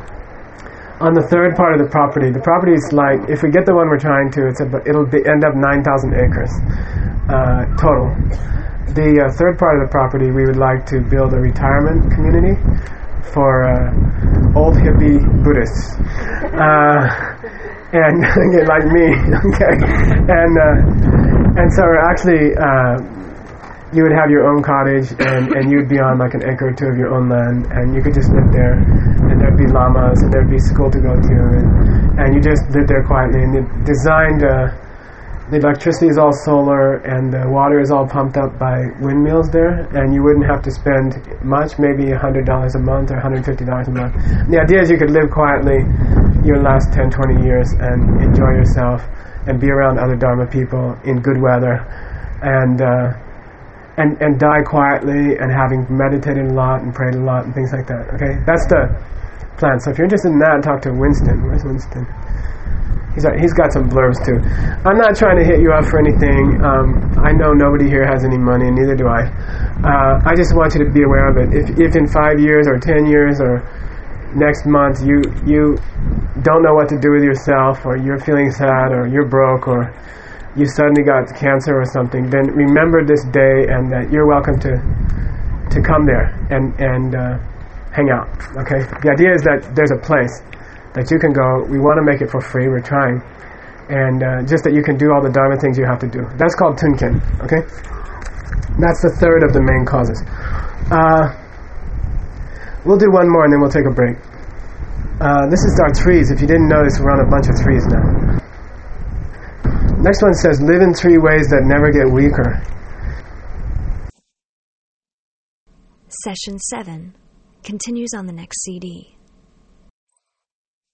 on the third part of the property, the property is like, if we get the one we're trying to, it's about, it'll be, end up nine thousand acres uh, total. The uh, third part of the property, we would like to build a retirement community for uh, old hippie Buddhists. Uh, and like me, okay. And uh, and so we're actually, uh, you would have your own cottage, and, and you'd be on like an acre or two of your own land, and you could just live there, and there'd be lamas, and there'd be school to go to, and, and you just live there quietly. And it designed, uh, the electricity is all solar, and the water is all pumped up by windmills there, and you wouldn't have to spend much, maybe one hundred dollars a month or one hundred fifty dollars a month. And the idea is you could live quietly your last ten, twenty years and enjoy yourself and be around other Dharma people in good weather, and uh, and and die quietly and having meditated a lot and prayed a lot and things like that. Okay, that's the plan. So if you're interested in that, talk to Winston. Where's Winston? He's he's got some blurbs too. I'm not trying to hit you up for anything. Um, I know nobody here has any money, and neither do I. Uh, I just want you to be aware of it. If if in five years or ten years or next month you you don't know what to do with yourself, or you're feeling sad, or you're broke, or you suddenly got cancer or something, then remember this day, and that you're welcome to to come there and and uh, hang out. Okay. The idea is that there's a place that you can go. We want to make it for free. We're trying, and uh, just that you can do all the Dharma things you have to do. That's called Tunken. Okay. That's the third of the main causes. Uh, we'll do one more, and then we'll take a break. Uh, this is our threes. If you didn't notice, we're on a bunch of threes now. Next one says, live in three ways that never get weaker.
Session seven continues on the next C D.